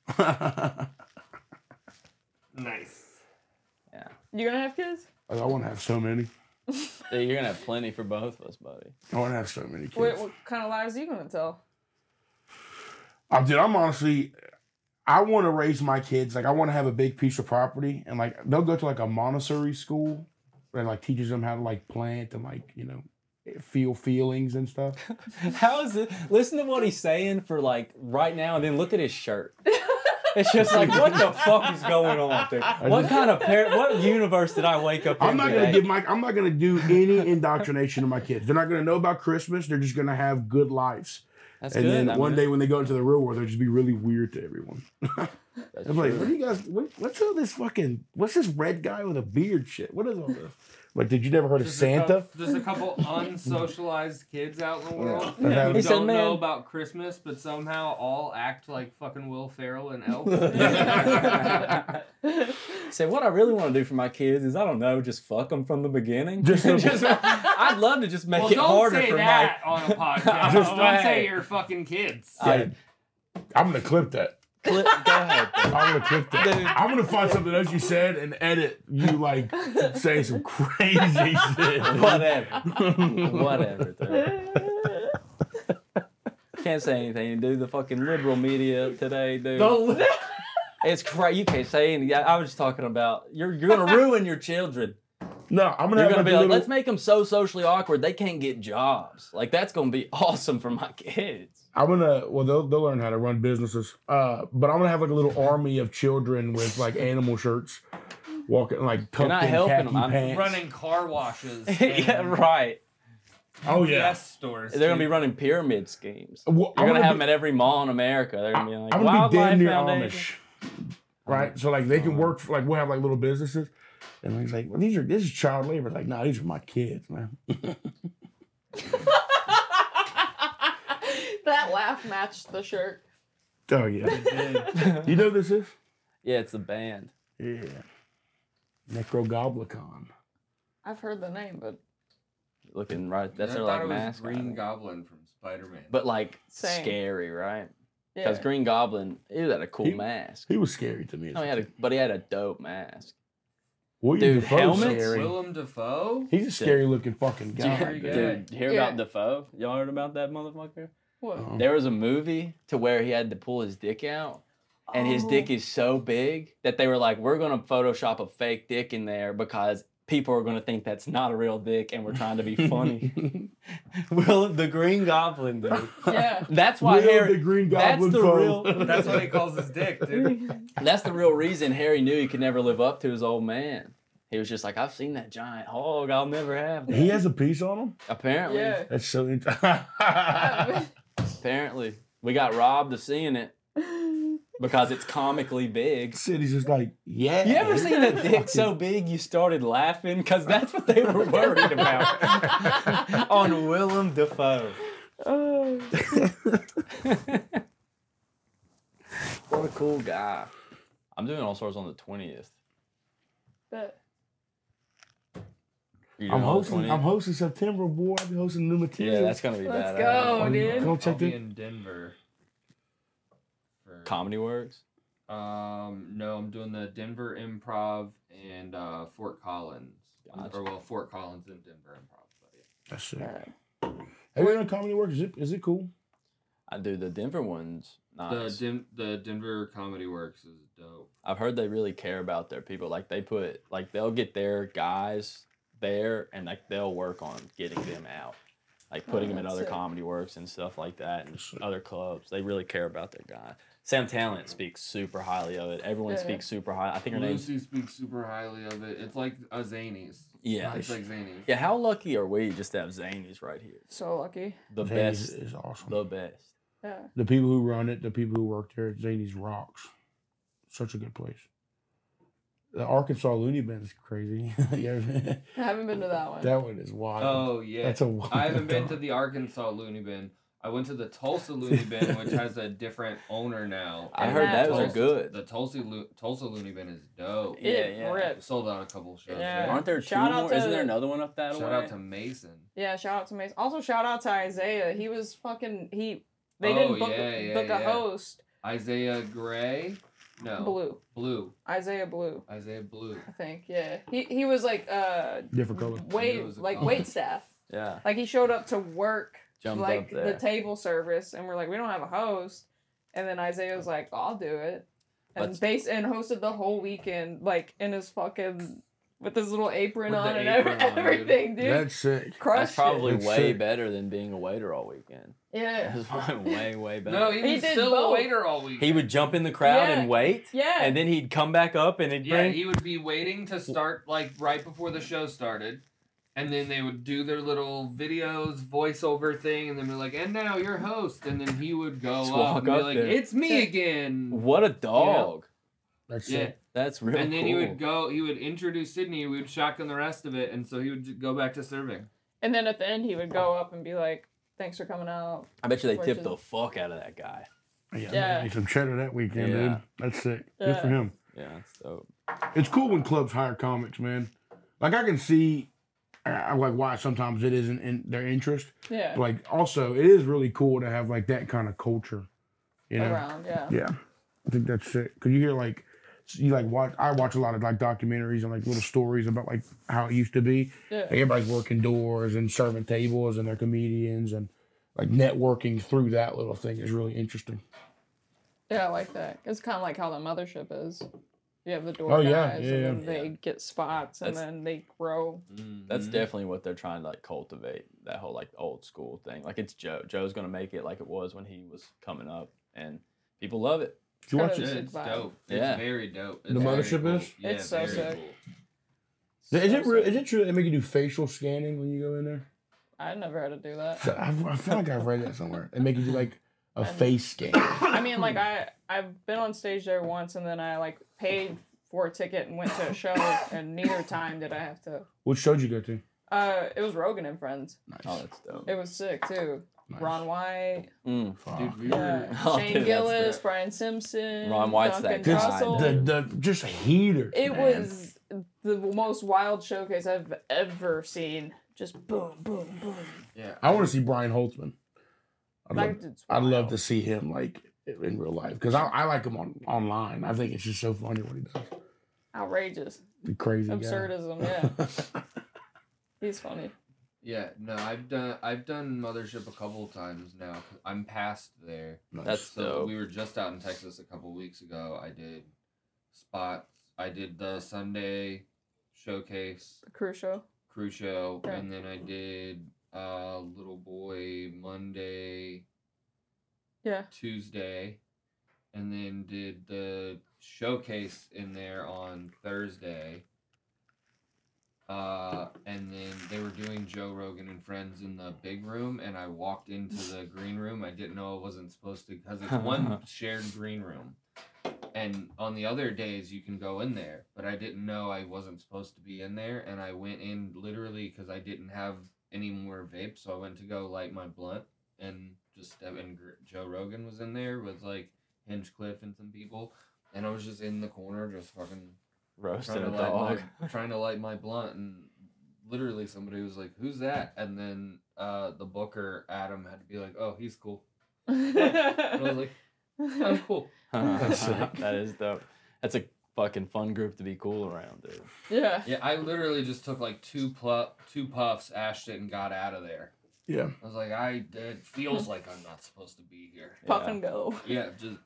Nice. You gonna have kids? I want to have so many. Dude, you're gonna have plenty for both of us, buddy. I want to have so many kids. Wait, what kind of lies are you gonna tell? Dude, I'm honestly, I want to raise my kids. Like, I want to have a big piece of property, and like they'll go to like a Montessori school that like teaches them how to like plant and like feel feelings and stuff. How is it? Listen to what he's saying for like right now, and then look at his shirt. It's just like, what the fuck is going on, dude? What kind of what universe did I wake up in? I'm not today? gonna do any indoctrination to my kids. They're not gonna know about Christmas. They're just gonna have good lives. That's And good. then one day when they go into the real world, they'll just be really weird to everyone. That's I'm like, true. what do you guys? What's all this fucking? What's this red guy with a beard shit? What is all this? Like, did you never heard of Santa? There's a couple unsocialized kids out in the world Yeah. who He said, don't "Man." know about Christmas, but somehow all act like fucking Will Ferrell and Elf. Say, what I really want to do for my kids is, I don't know, just fuck them from the beginning. Just- I'd love to just make Well, it don't harder say for that on a podcast. Just- don't say your fucking kids. my. I'm gonna clip that. Go ahead. I'm gonna clip that. Dude. I'm gonna find something else you said and edit you like saying some crazy shit. Whatever, dude. Can't say anything, dude. The fucking liberal media today, dude. It's crazy. You can't say anything. I was just talking about you're gonna ruin your children. No, I'm gonna You're have gonna like be a like, little, let's make them so socially awkward they can't get jobs. Like, that's gonna be awesome for my kids. they'll learn how to run businesses. But I'm gonna have like a little army of children with like animal shirts, walking like tucked not in helping khaki them. I'm pants. Running car washes. Yeah, and right. Oh yeah. UPS stores. They're gonna be dude. running pyramid schemes. Well, You're gonna have them at every mall in America. They're gonna be like, I'm gonna be damn Wildlife near Foundation. Amish, right? So like they can work for, like we'll have like little businesses, and he's like, well, this is child labor. It's like, no, these are my kids, man. That laugh matched the shirt. Oh yeah. You know who this is? Yeah, it's the band. Yeah. Necrogoblicon. I've heard the name, but Looking right. That's I their thought like it was mascot. Green Goblin from Spider-Man. But like Same. scary, right? yeah. Because Green Goblin, he had a cool He- mask. He was scary to me. No, he had a dope mask. William Dude, Dafoe's helmets? scary. Willem Dafoe? He's a scary looking fucking Did you, guy. Very dude. good. dude, you hear Yeah. about Defoe? Y'all heard about that motherfucker? What? Uh-uh. There was a movie to where he had to pull his dick out, and his Oh. dick is so big that they were like, we're gonna Photoshop a fake dick in there because people are gonna think that's not a real dick, and we're trying to be funny. Will the Green Goblin, dude. Yeah. That's why Will Harry. the Green That's Goblin the foe. real. That's what he calls his dick, dude. That's the real reason Harry knew he could never live up to his old man. He was just like, I've seen that giant hog. I'll never have that. He has a piece on him. Apparently, Yeah. That's so interesting. apparently, we got robbed of seeing it because it's comically big. City's just like, yeah. You ever seen a dick so big you started laughing? Because that's what they were worried about on Willem Dafoe. Oh. What a cool guy. I'm doing all sorts on the 20th. But You I'm doing all the hosting. 20th? I'm hosting September, boy. I'll be hosting new material. Yeah, that's gonna be Let's badass. go, Oh, dude. Go I'll check be it. in Denver. For, Comedy Works. no, I'm doing the Denver Improv and Fort Collins. Gotcha. Or well, Fort Collins and Denver Improv. But yeah. That's sick. Have you done Comedy Works? Is it cool? I do the Denver ones. Nice. The Denver Comedy Works is dope. I've heard they really care about their people. Like they'll get their guys there and like they'll work on getting them out. Like putting them at that's other sick. comedy works and stuff like that and other clubs. They really care about their guy. Sam Talent speaks super highly of it. Everyone Yeah. speaks super high. I think her name's Lucy speaks super highly of it. It's like a Zanies. yeah. It's like Zanies. Yeah, how lucky are we just to have Zanies right here? so lucky. The Zany's best. is awesome. The best. Yeah. The people who run it, the people who work there, Zany's rocks. Such a good place. The Arkansas Looney Bin's crazy. Yeah, I haven't been to that one. that one is wild. Oh yeah, That's a wild I haven't been dog. to the Arkansas Looney Bin. I went to the Tulsa Looney Bin, which has a different owner now. I And heard that those are was- good. The Tulsa Looney Bin is dope. Yeah, It yeah. rips. Sold out a couple shows. Yeah. there. Aren't there two Shout out more? to- Isn't there another one up that way? Shout out to Mason. Yeah, shout out to Mason. Also, shout out to Isaiah. He was fucking. They Oh, didn't book, yeah, book a yeah. host. Isaiah Gray? No. Blue. Isaiah Blue. Isaiah Blue. I think. Yeah. He was like Different color. wait It was a like color. wait staff. Yeah. Like he showed up to work Jumped like up there. the table service, and we're like, we don't have a host. And then Isaiah was like, I'll do it, and and hosted the whole weekend like in his fucking with his little apron With the on and apron on, dude. everything, dude. That's sick. Crushed That's probably That's way sick. better than being a waiter all weekend. it. Yeah. That's probably way better. No, he was did still a both. waiter all week. He would jump in the crowd Yeah. and wait, Yeah. and then he'd come back up and he'd Yeah, bring. he would be waiting to start like right before the show started. And then they would do their little videos, voiceover thing, and then be like, and now your host. And then he would go Just up walk and be up like, there. it's me again. What a dog! That's Yeah. sick. That's real And then cool. he would introduce Sydney, we would shotgun the rest of it, and so he would go back to serving. And then at the end, he would go up and be like, "Thanks for coming out." I bet you they Which tipped is- the fuck out of that guy. Yeah, Yeah. made some cheddar that weekend, Yeah. dude. That's sick. Good for Yeah. him. Yeah, so It's cool when clubs hire comics, man. Like I can see, I like why sometimes it isn't in their interest. Yeah. But like also, it is really cool to have like that kind of culture. You know. Around. Yeah. Yeah, I think that's sick. Cause you hear like, you like watch. I watch a lot of like documentaries and like little stories about like how it used to be. Yeah. Like, everybody's working doors and serving tables and they're comedians and like networking through that little thing is really interesting. Yeah, I like that. It's kind of like how the mothership is. You have the door Oh, guys, yeah, and yeah, then yeah. they get spots, and That's- then they grow. that's Mhm. definitely what they're trying to like cultivate. That whole like old school thing. Like it's Joe. Joe's gonna make it like it was when he was coming up, and people love it. Did you watch Kinda it? sick It's vibe. dope. Yeah. It's very dope. The It's very mothership cool. is? Yeah, It's so very sick. cool. Is it So real? sick. Is it true that they make you do facial scanning when you go in there? I never had to do that. So I feel like I've read that somewhere. They make you do like a And- face scan. I mean, like I've been on stage there once, and then I like paid for a ticket and went to a show, and neither time did I have to. What show did you go to? It was Rogan and Friends. Nice. Oh, that's dope. It was sick too. Nice. Ron White, Fuck. Dude, we yeah, were. Oh, Shane dude, that's Gillis, sick. Brian Simpson, Ron White's Duncan that guy, Trussell. dude. The just heaters. It man. was the most wild showcase I've ever seen. Just boom, boom, boom. Yeah. I want to see Brian Holtzman. Like, it's I'd love wild. to see him like in real life because I like him online. I think it's just so funny what he does. Outrageous. The crazy Absurdism, guy. He's funny. Yeah, no, I've done Mothership a couple times now. I'm past there. Nice. That's So dope. we were just out in Texas a couple weeks ago. I did spots. I did the Sunday showcase The crew show. crew show, Yeah. and then I did Little Boy Monday, Yeah. Tuesday, and then did the showcase in there on Thursday. And then they were doing Joe Rogan and Friends in the big room, and I walked into the green room. I didn't know I wasn't supposed to because it's one shared green room. And on the other days, you can go in there, but I didn't know I wasn't supposed to be in there. And I went in literally because I didn't have any more vape, so I went to go light my blunt, and Joe Rogan was in there with like Hinchcliffe and some people, and I was just in the corner, just fucking Roasting trying a to light dog. trying to light my blunt, and literally somebody was like, "Who's that?" And then the booker Adam had to be like, "Oh, he's cool." And I was like, "I'm cool." That's sick. That is dope. That's a fucking fun group to be cool around, dude. Yeah. Yeah, I literally just took like two puffs, ashed it, and got out of there. Yeah. I was like, it feels like I'm not supposed to be here. Puff Yeah. and go. Yeah, just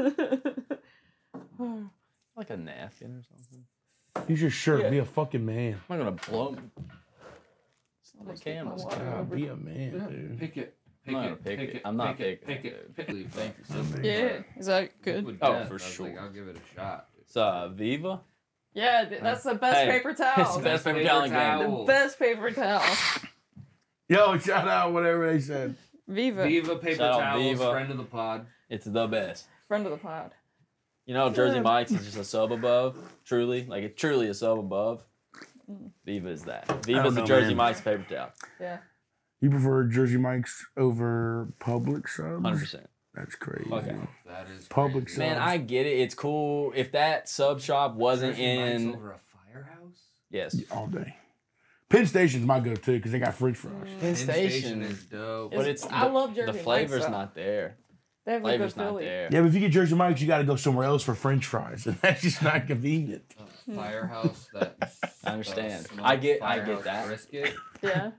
Like a napkin or something. Use your shirt. Yeah. Be a fucking man. I'm not gonna blow me. It's not the Almost took my cameras. water. God, be a man, dude. pick it. I'm not gonna pick it. I'm not picking it, dude. Pick it. Thank you so much. Yeah. Is that good? Oh, for sure. I'll give it a shot. It's Viva. Yeah, that's the best Hey, paper it's towel. the best paper towel in the game. The best paper towel. Yo, shout out whatever they said. Viva. Viva paper Shout out towels, Viva. friend of the pod. It's the best. Friend of the pod. You know, Jersey Yeah. Mike's is just a sub above. Truly, like it's truly a sub above. Viva is that. Viva's the know, Jersey man. Mike's paper towel. Yeah. You prefer Jersey Mike's over Public subs? 100%. That's crazy. Okay. That is Public crazy. Man, subs. I get it. It's cool. If that sub shop wasn't Jersey Mike's in. over a firehouse. Yes. All day. Penn Station's my go-to because they got French fries. Penn Station is dope. But it's I love Jersey the Mike's, flavor's though. not there. They have a Flavor's good not Philly. there. Yeah, but if you get Jersey Mike's, you got to go somewhere else for French fries, and that's just not convenient. Firehouse. That. I understand. smoked I get Firehouse that. Brisket. Yeah.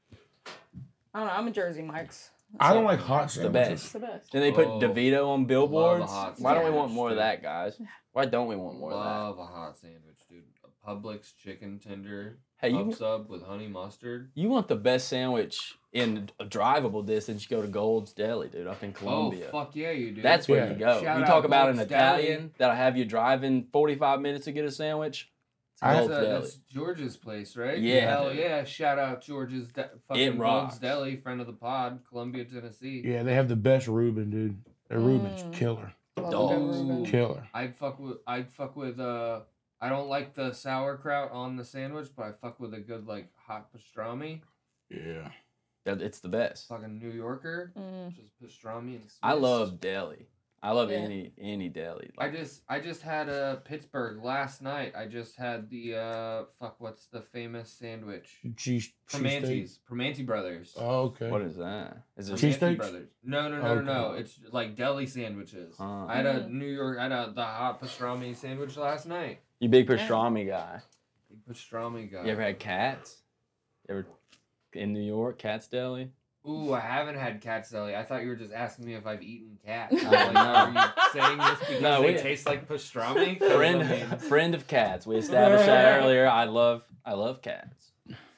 I don't know. I'm a Jersey Mike's. I don't like hot The sandwiches. best. It's the best. Then they put Oh, DeVito on billboards. hot Why don't we sandwich, want more of dude. that, guys? Why don't we want more of that? Love a hot sandwich, dude. A Publix chicken tender. Hey, Pub you sub with honey mustard. want the best sandwich in a drivable distance? You go to Gold's Deli, dude, up in Columbia. Oh fuck yeah, you do. That's where Yeah. you go. Shout You out talk about an Gold's Deli. Italian that'll have you driving 45 minutes to get a sandwich. It's I- Gold's Deli. That's George's place, right? Yeah, Hell dude. yeah! Shout out George's fucking It rocks. Gold's Deli, friend of the pod, Columbia, Tennessee. Yeah, they have the best Reuben, dude. Their Reuben's killer. Love a good Dogs. Reuben. Killer. I'd fuck with I don't like the sauerkraut on the sandwich, but I fuck with a good like hot pastrami. Yeah. It's the best. Fucking New Yorker, Mm. just pastrami and Swiss. I love deli. I love Yeah. any deli. I just had a Pittsburgh last night. I just had the what's the famous sandwich? Cheese. Primanti's, Primanti Brothers. Oh, okay. What is that? Is it Cheese Primanti steaks? Brothers. No. Okay. It's like deli sandwiches. Huh. I had a the hot pastrami sandwich last night. You big pastrami guy? Big pastrami guy. You ever had Cats? You ever in New York, Cats Deli? Ooh, I haven't had Cat's Deli. I thought you were just asking me if I've eaten cat. Oh, Like, no. are you saying this because No, they we- taste like pastrami? 'Cause, I mean, Friend of Cats. We established that earlier. I love Cats.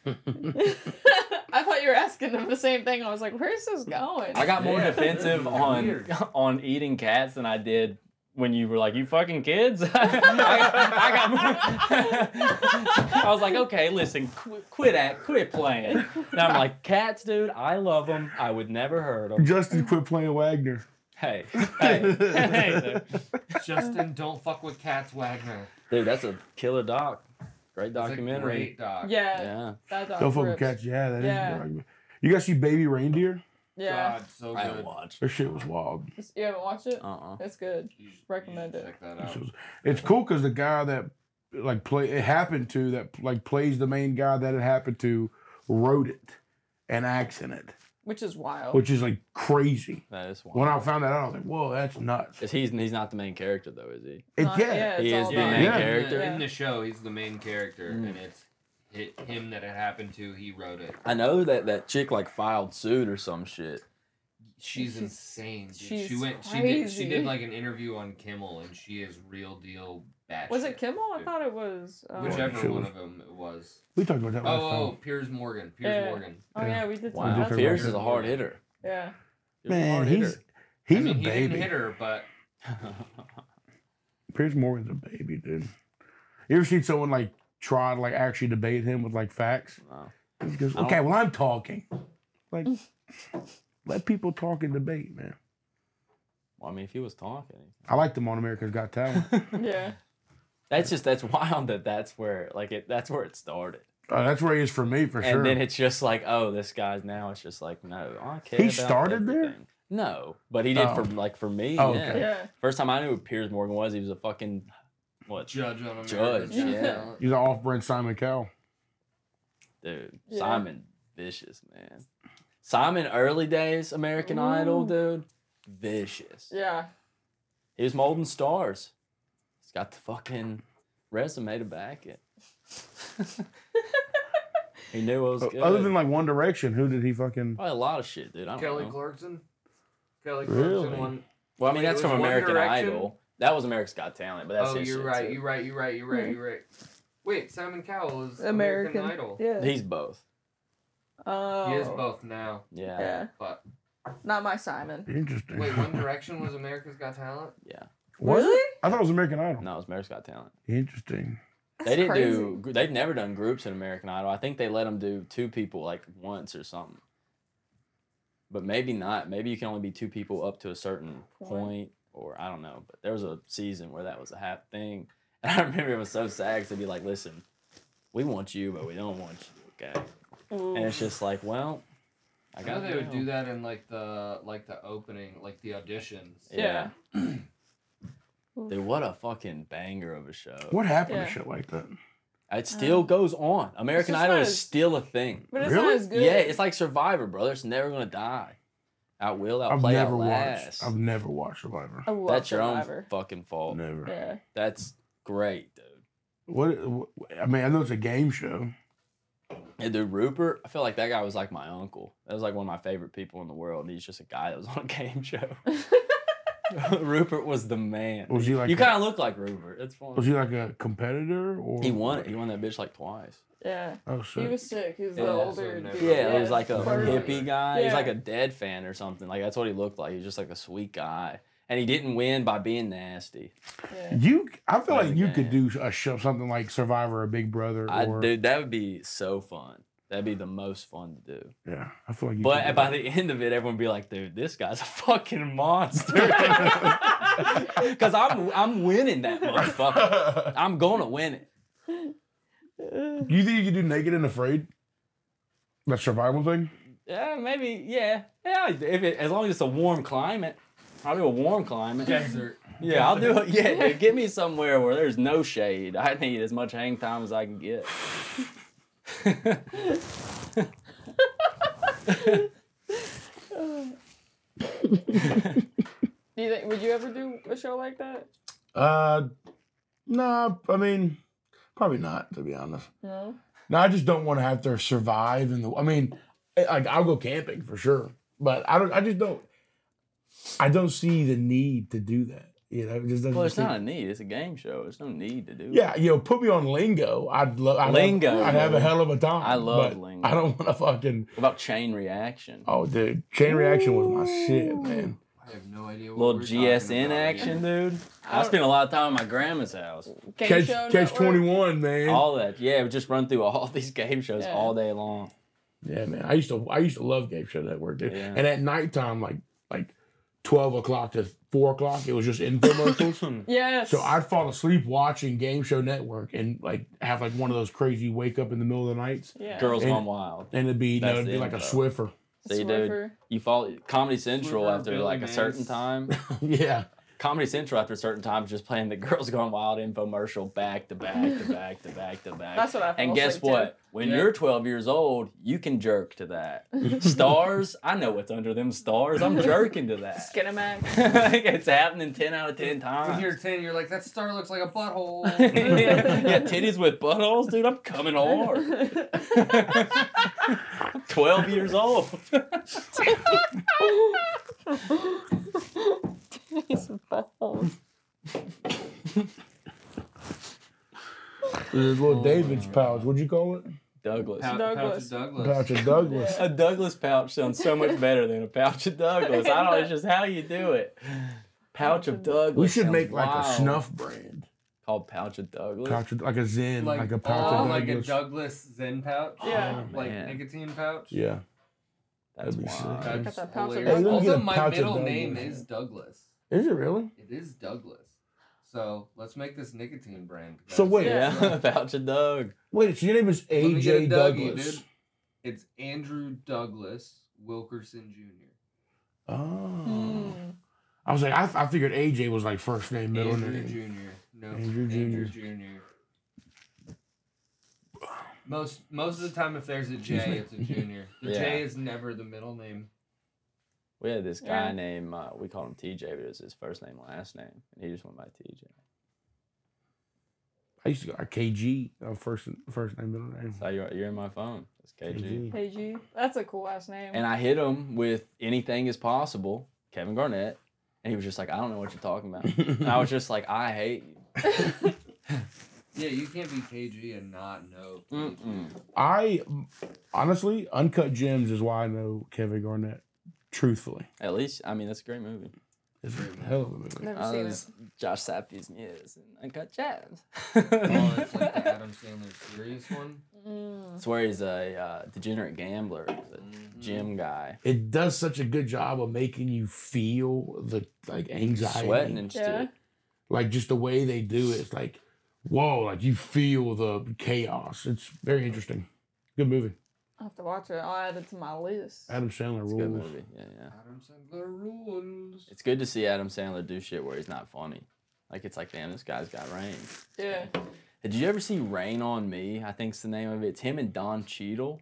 I thought you were asking them the same thing. I was like, where's this going? I got more Yeah, defensive this is on weird. on eating cats than I did when you were like, "You fucking kids." I was like, "Okay, listen, quit playing." Now I'm like, "Cats, dude, I love them. I would never hurt them." Justin quit playing Wagner. Hey, dude. Justin, don't fuck with Cats Wagner. Dude, that's a killer doc. Great It's a documentary. great dog. Yeah. Yeah, That dog Don't fucking rips. catch. Yeah, that is Yeah. a good argument. You guys see Baby Reindeer? Yeah. God, so I good. haven't watched. Their shit was wild. You haven't watched it? Uh-uh. It's good. You should Recommend it. Check that This out. was- It's cool because the guy that like it happened to that like plays the main guy that it happened to wrote it and acts in it, Which is wild. which is like crazy. That is wild. When I found that out, I was like, "Whoa, that's nuts!" He's not the main character though, is he? It's Not- yeah. it's He all is the about- main Yeah. character. In the show, he's the main character, Mm. and it's him that it happened to. He wrote it. I know that chick like filed suit or some shit. She's She's- insane. Dude. she's She crazy. did like an interview on Kimmel, and she is real deal bad. Was it Kimmel? I thought it was. Whichever She one was- of them it was. We talked about that last Oh, time. Piers Morgan. Yeah. Morgan. Oh yeah, we did. Wow, That's Pierce right. is a hard hitter. Yeah. He's a Man, hard he's hitter. he's I mean, a he baby. didn't hit her, but Piers Morgan's a baby, dude. You ever seen someone like try to like actually debate him with like facts? Wow. He goes, I don't- "Okay, well, I'm talking." Like, let people talk and debate, man. Well, I mean, if he was talking, I liked him on America's Got Talent. Yeah. that's wild that's where that's where it started. That's where he is for me, for And sure. then it's just like, oh, this guy's now. It's just like, no, I care. He about started there? everything. No, but he did Oh. for me. Oh, yeah. okay. Yeah. First time I knew who Piers Morgan was, he was a fucking what? judge on Judge, America's Got yeah. Talent. He's an off-brand Simon Cowell. Dude, Yeah. Simon, vicious man. Simon, early days American Idol, Ooh. dude, vicious. Yeah. He was molding stars. He's got the fucking resume to back it. He knew it was good. Other than like One Direction, who did he fucking? Probably a lot of shit, dude. I don't Kelly know. Clarkson. Kelly Really? Clarkson won. Well, I mean, It that's was from One American Direction? Idol. That was America's Got Talent, but that's Oh, his you're shit, right. too. You're right. Wait, Simon Cowell is American. American Idol. Yeah. He's both. Oh. He is both now, Yeah. Yeah. but Not my Simon. Interesting. wait, One Direction was America's Got Talent. Yeah. Was Really? it? I thought it was American Idol. No, it's America's Got Talent. Interesting. They didn't crazy. do. They've never done groups in American Idol. I think they let them do two people like once or something. But maybe not. Maybe you can only be two people up to a certain point. or I don't know, but there was a season where that was a thing. And I remember it was so sad because they'd be like, listen, we want you, but we don't want you, okay? Ooh. And it's just like, well, I know they would do that in like the opening, like the auditions. Yeah. Dude, what a fucking banger of a show. What happened to shit like that? It still goes on. American just Idol not is as- still a thing. But it's Really? not as good. Yeah, it's like Survivor, brother. It's never gonna die. Outplay, outlast. I've never watched Survivor. I love That's your Survivor. own fucking fault. Never. Yeah. That's great, dude. What? I mean, I know it's a game show. And dude, Rupert, I feel like that guy was like my uncle. That was like one of my favorite people in the world. He's just a guy that was on a game show. Rupert was the man. Was he like? You kind of look like Rupert. It's fun. Was he like a competitor or? He won it. He won that bitch like twice. Yeah. Oh He shit. was sick. He was Yeah, the so older never- dude. Yeah, he was like a Burly. hippie guy. He's Yeah. like a Dead fan or something. Like that's what he looked like. He was just like a sweet guy. And he didn't win by being nasty. Yeah. I feel like you Yeah. could do a show, something like Survivor or Big Brother. Or, Dude, that would be so fun. That'd be the most fun to do. yeah, I feel like you. But could by the end of it, everyone would be like, dude, this guy's a fucking monster. Because I'm winning that motherfucker. I'm going to win it. Do you think you could do Naked and Afraid? That survival thing? Yeah, maybe, yeah. Yeah, as long as it's a warm climate. I'll do a warm climate. Desert. Yeah, I'll do it. Yeah, dude, get me somewhere where there's no shade. I need as much hang time as I can get. Do you think? Would you ever do a show like that? No, I mean, probably not, to be honest. No. No, I just don't want to have to survive in the. I mean, like I'll go camping for sure, but I just don't. I don't see the need to do that. You know, it just doesn't. Well, it's seem- not a need. It's a game show. There's no need to do it. Yeah, put me on Lingo. I'd love Lingo, I'd have a man. hell of a time. I love but Lingo. I don't want to fucking. What about Chain Reaction? Oh, dude, Chain Reaction was my shit, Ooh. man. I have no idea what Little we're talking GSN about. action, dude. I spent a lot of time at my grandma's house. Game show Catch network? 21, man. All that. Yeah, we just run through all these game shows Yeah. all day long. Yeah, man. I used to love Game Show Network, dude. Yeah. And at nighttime, like 12 o'clock to 4 o'clock, it was just infomercials. Yes. So I'd fall asleep watching Game Show Network and like have like one of those crazy wake up in the middle of the nights, Yeah. Girls And- Gone Wild. and it'd be That's it'd the be like a info. Swiffer. See, dude, Swiffer. you follow Comedy Central Swiffer, after Billy like a Mays. certain time. Yeah. Comedy Central after a certain time is just playing the Girls Gone Wild infomercial back to back to back to back to back. That's what I fell And guess asleep to. what? When Yeah. you're 12 years old, you can jerk to that. Stars, I know what's under them stars. I'm jerking to that. Skinamax. It's happening 10 out of 10 When times. you're 10, you're like, that star looks like a butthole. Yeah, titties with buttholes, dude. I'm coming hard. I'm 12 years old. Titties and buttholes. The little David's pouch. What'd you call it? Douglas. Pouch Douglas. of Douglas. Pouch of Douglas. A Douglas pouch sounds so much better than a pouch of Douglas. I don't know, it's just how you do it. Pouch of Douglas. We should sounds make like wild. a snuff brand. Called Pouch of Douglas. Pouch of, like a Zen, like a pouch oh, of like a Douglas. Douglas Zen pouch. Yeah. Oh, Like man. nicotine pouch. Yeah. That's That'd be sick. wild. That's Got that pouch of hilarious. Hey, let me get Also, a my pouch of middle Douglas. name is Douglas. Is it really? It is Douglas. So let's make this nicotine brand. So guys. wait. Yeah, Pouch of Doug. Wait, so your name is Let me get a AJ Dougie, Douglas. dude. It's Andrew Douglas Wilkerson Jr. Oh. Hmm. I was like, I figured AJ was like first name, middle Andrew name. Jr. No, Andrew Andrew Jr. Jr. Most of the time, if there's a Excuse J, me. it's a junior. The Yeah. J is never the middle name. We had this guy Yeah. named, we called him TJ, but it was his first name, last name. And he just went by TJ. I used to go KG, first name, middle name. So you're in my phone. It's KG. KG. That's a cool ass name. And I hit him with anything is possible, Kevin Garnett. And he was just like, I don't know what you're talking about. And I was just like, I hate you. Yeah, you can't be KG and not know. KG. Mm-mm. I honestly, Uncut Gems is why I know Kevin Garnett. Truthfully, At least, I mean, that's a great movie. it's a hell of a movie. Never I seen was Josh Sappy's news and Uncut Gems. Oh, it's like the Adam Sandler series one. It's where he's a degenerate gambler, he's a gym guy, It does such a good job of making you feel the like anxiety, sweating and shit. Yeah. like just the way they do it. It's like, whoa, like you feel the chaos. It's very interesting. Good movie. I have to watch it. I'll add it to my list. Adam Sandler It's a good rules. movie. Yeah. Adam Sandler rules. It's good to see Adam Sandler do shit where he's not funny. Like it's like, damn, this guy's got range. Yeah. Did you ever see Rain on Me? I think's the name of it. It's him and Don Cheadle.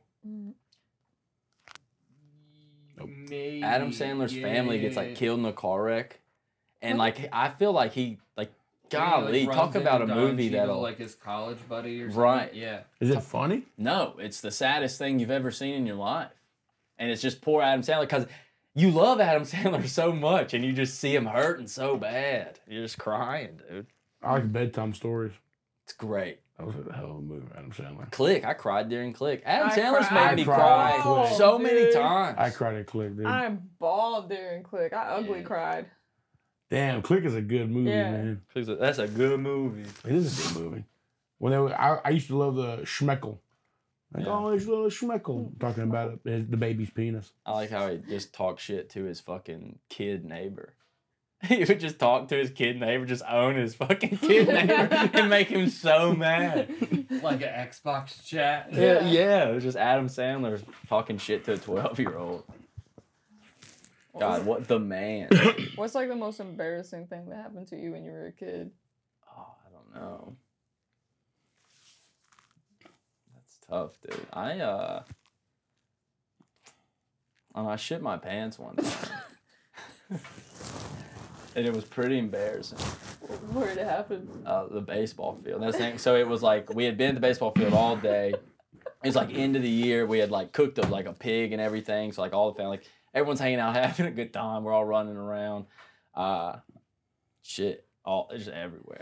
Maybe, Adam Sandler's family gets like killed in a car wreck, and like I feel like he like golly, talk about a movie that'll like his college buddy or something. Right. Yeah. Is it funny? No, it's the saddest thing you've ever seen in your life, and it's just poor Adam Sandler because you love Adam Sandler so much, and you just see him hurting so bad. You're just crying, dude. I like bedtime stories. It's great. That was a hell of a movie, Adam Sandler. Click. I cried during Click. Adam I Sandler's cried. made me I cried. cry Oh, so many dude. times. I cried at Click, dude. I bawled during Click. I ugly Yeah. cried. Damn, Click is a good movie, Yeah. man. That's a good movie. It is a good movie. When I used to love the Schmeckel. Like, Yeah. oh, it's little Schmeckel. Talking about the baby's penis. I like how he just talks shit to his fucking kid neighbor. He would just talk to his kid neighbor, just own his fucking kid neighbor, and make him so mad. Like an Xbox chat. Yeah, it was just Adam Sandler talking shit to a 12-year-old. God, what the man? What's like the most embarrassing thing that happened to you when you were a kid? Oh, I don't know. That's tough, dude. I shit my pants one time. And it was pretty embarrassing. Where did it happen? The baseball field. That's the thing. So it was like we had been at the baseball field all day. It was like end of the year. We had like cooked up like a pig and everything. So like all the family, like everyone's hanging out, having a good time. We're all running around. Shit, it's just everywhere.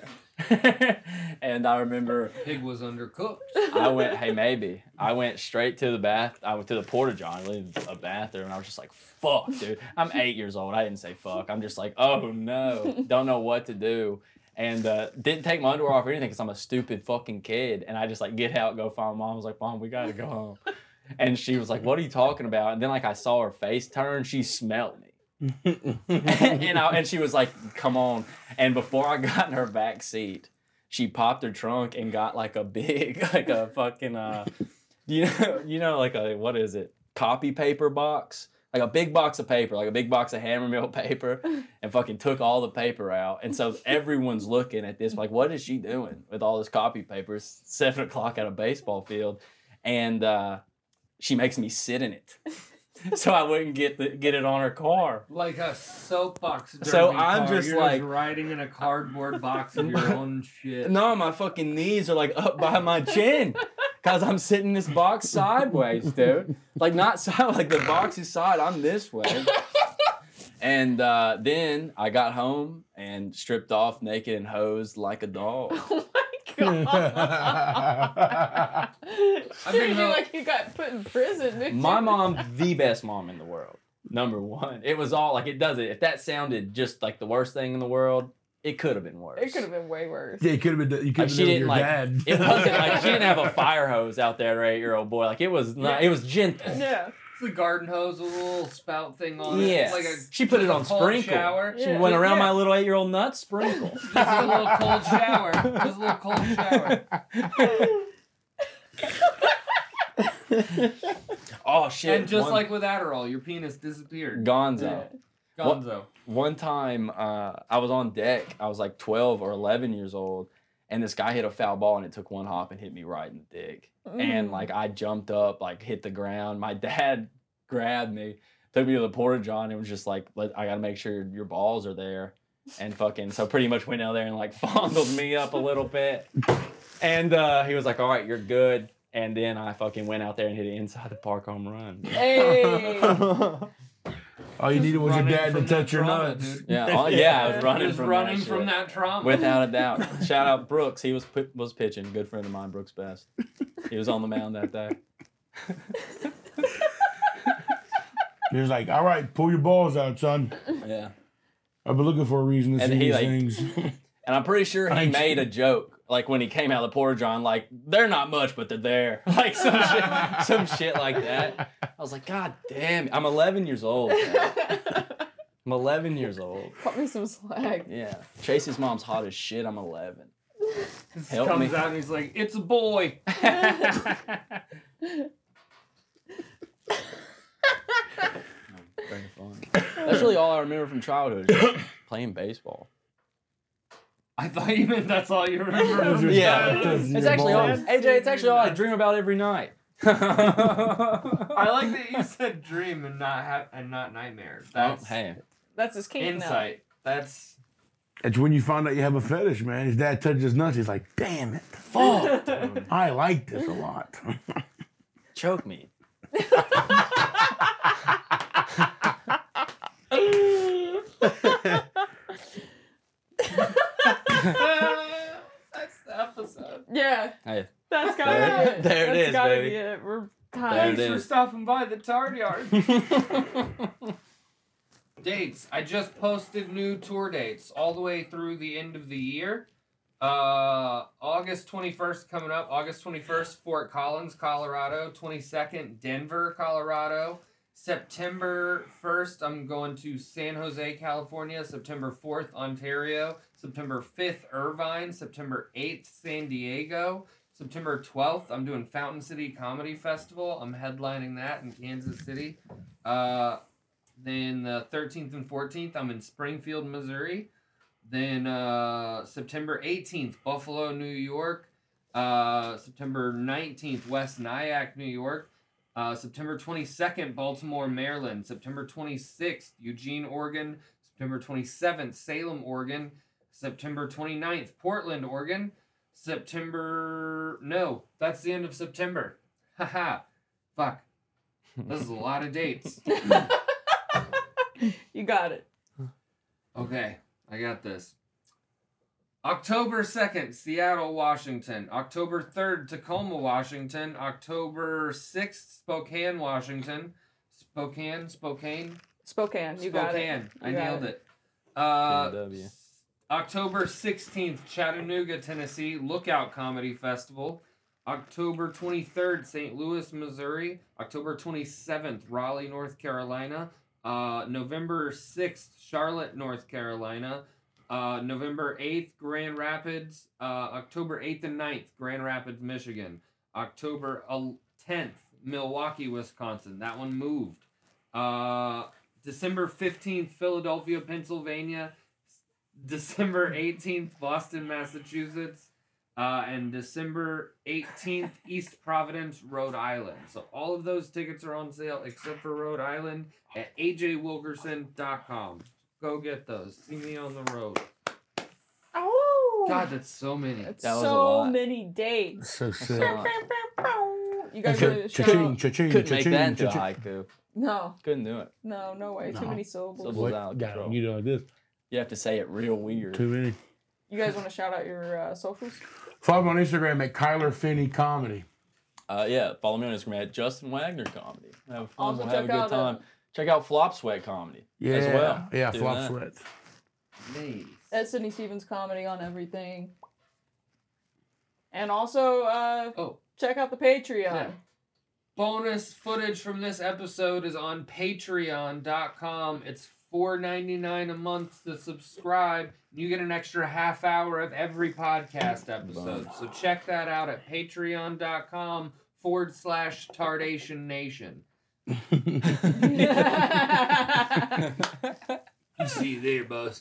And I remember Pig was undercooked. I went straight to the bath. I went to the porta john, a bathroom, and I was just like, fuck, dude. I'm 8 years old. I didn't say fuck. I'm just like, oh no, don't know what to do. And didn't take my underwear off or anything because I'm a stupid fucking kid. And I just like get out, go find mom. I was like, Mom, we gotta go home. And she was like, what are you talking about? And then like I saw her face turn, she smelled me. and she was like, come on. And before I got in her back seat, she popped her trunk and got like a big, like a fucking, you know, like a, what is it? Copy paper box? Like a big box of paper, like a big box of Hammer Mill paper, and fucking took all the paper out. And so everyone's looking at this, like, what is she doing with all this copy paper? It's 7 o'clock at a baseball field. And she makes me sit in it. So I wouldn't get it on her car. Like a soapbox derby So I'm car. just You're like- riding in a cardboard box of your own shit. No, my fucking knees are like up by my chin. Cause I'm sitting in this box sideways, dude. Like not side, like the box is side, I'm this way. And then I got home and stripped off naked and hosed like a dog. Oh my god! I've been Treated you like you got put in prison, didn't My you? mom, the best mom in the world. Number one. It was all like it does it. If that sounded just like the worst thing in the world, it could have been worse. It could have been way worse. Yeah, it could have been. You could Like have she been with didn't your like dad. it wasn't like she didn't have a fire hose out there, 8-year-old boy. Like it was not. It was gentle. Yeah. It's the garden hose with a little spout thing on it. Yes. It's like She put it on cold sprinkle. shower. She Yeah. went around Yeah. my little 8-year-old nut sprinkle. Just a little cold shower. Just a little cold shower. Oh shit! And just like with Adderall, your penis disappeared. Gonzo. Yeah. Gonzo. One time, I was on deck. I was like 12 or 11 years old, and this guy hit a foul ball, and it took one hop and hit me right in the dick. And like I jumped up, like hit the ground. My dad grabbed me, took me to the porta john, and was just like, I gotta make sure your balls are there. And fucking, so pretty much went out there and like fondled me up a little bit. And he was like, all right, you're good. And then I fucking went out there and hit it inside the park home run. Hey. All you needed was your Running dad to from touch that your trauma, nuts. dude. Yeah, I was running Just from running that from shit. that trauma. Without a doubt. Shout out Brooks. He was pitching. Good friend of mine, Brooks Best. He was on the mound that day. He was like, all right, pull your balls out, son. Yeah. I've been looking for a reason to And see he, these like- things. And I'm pretty sure he Thanks. made a joke Like when he came out of the porta john, like they're not much, but they're there. Like some shit like that. I was like, God damn it. I'm 11 years old. Man. I'm 11 years old. Cut me some slack. Yeah. Tracy's mom's hot as shit. I'm 11. Help comes me. out and he's like, it's a boy. Very fun. That's really all I remember from childhood, is just playing baseball. I thought you meant that's all you remember. From Yeah. childhood. It's actually all, AJ, it's actually all I dream about every night. I like that you said dream and not nightmare. That's Hey. That's his kink insight. That's It's when you find out you have a fetish, man. His dad touches his nuts. He's like, damn it. Fuck. I like this a lot. Choke me. that's the episode. now. Yeah. Hey. That's gotta be it. There it That's is, gotta baby. Be it. We're There kind. it Thanks for is. stopping by the Tard Yard. Dates. I just posted new tour dates all the way through the end of the year. August 21st coming up. August 21st, Fort Collins, Colorado. 22nd, Denver, Colorado. September 1st, I'm going to San Jose, California. September 4th, Ontario. September 5th, Irvine. September 8th, San Diego. September 12th, I'm doing Fountain City Comedy Festival. I'm headlining that in Kansas City. Then the 13th and 14th, I'm in Springfield, Missouri. Then September 18th, Buffalo, New York. September 19th, West Nyack, New York. September 22nd, Baltimore, Maryland. September 26th, Eugene, Oregon. September 27th, Salem, Oregon. September 29th, Portland, Oregon. No, that's the end of September. Haha. Fuck. This is a lot of dates. You got it. Okay, I got this. October 2nd, Seattle, Washington. October 3rd, Tacoma, Washington. October 6th, Spokane, Washington. Spokane. You got it. I You got nailed it. PNW. October 16th, Chattanooga, Tennessee, Lookout Comedy Festival. October 23rd, St. Louis, Missouri. October 27th, Raleigh, North Carolina. November 6th, Charlotte, North Carolina. November 8th, Grand Rapids. October 8th and 9th, Grand Rapids, Michigan. October 10th, Milwaukee, Wisconsin. That one moved. December 15th, Philadelphia, Pennsylvania. December 18th, Boston, Massachusetts. And December 18th, East Providence, Rhode Island. So all of those tickets are on sale except for Rhode Island at ajwilkerson.com. Go get those. See me on the road. Oh. God, that's so many. That's That was a so lot. many dates. So sick. You guys ready to shout out? Cha-ching, Couldn't make that into a cha-ching. haiku. No, Couldn't do it. no way. Too No. many syllables. Syllables. What? Out of Got control. it. You do it like this. You have to say it real weird. Too many. You guys want to shout out your socials? Follow me on Instagram at Kyler Finney Comedy. Yeah, follow me on Instagram at Justin Wagner Comedy. Have fun. Also We'll have a check good out, time. Check out Flop Sweat Comedy Yeah. as well. Yeah, Do Flop that. Sweat. Nice. At Sydney Stevens Comedy on everything. And also, check out the Patreon. Yeah. Bonus footage from this episode is on patreon.com. It's $4.99 a month to subscribe. You get an extra half hour of every podcast episode. So check that out at patreon.com/Tardation Nation. You see you there, boss.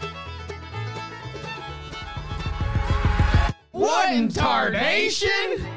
What in Tardation?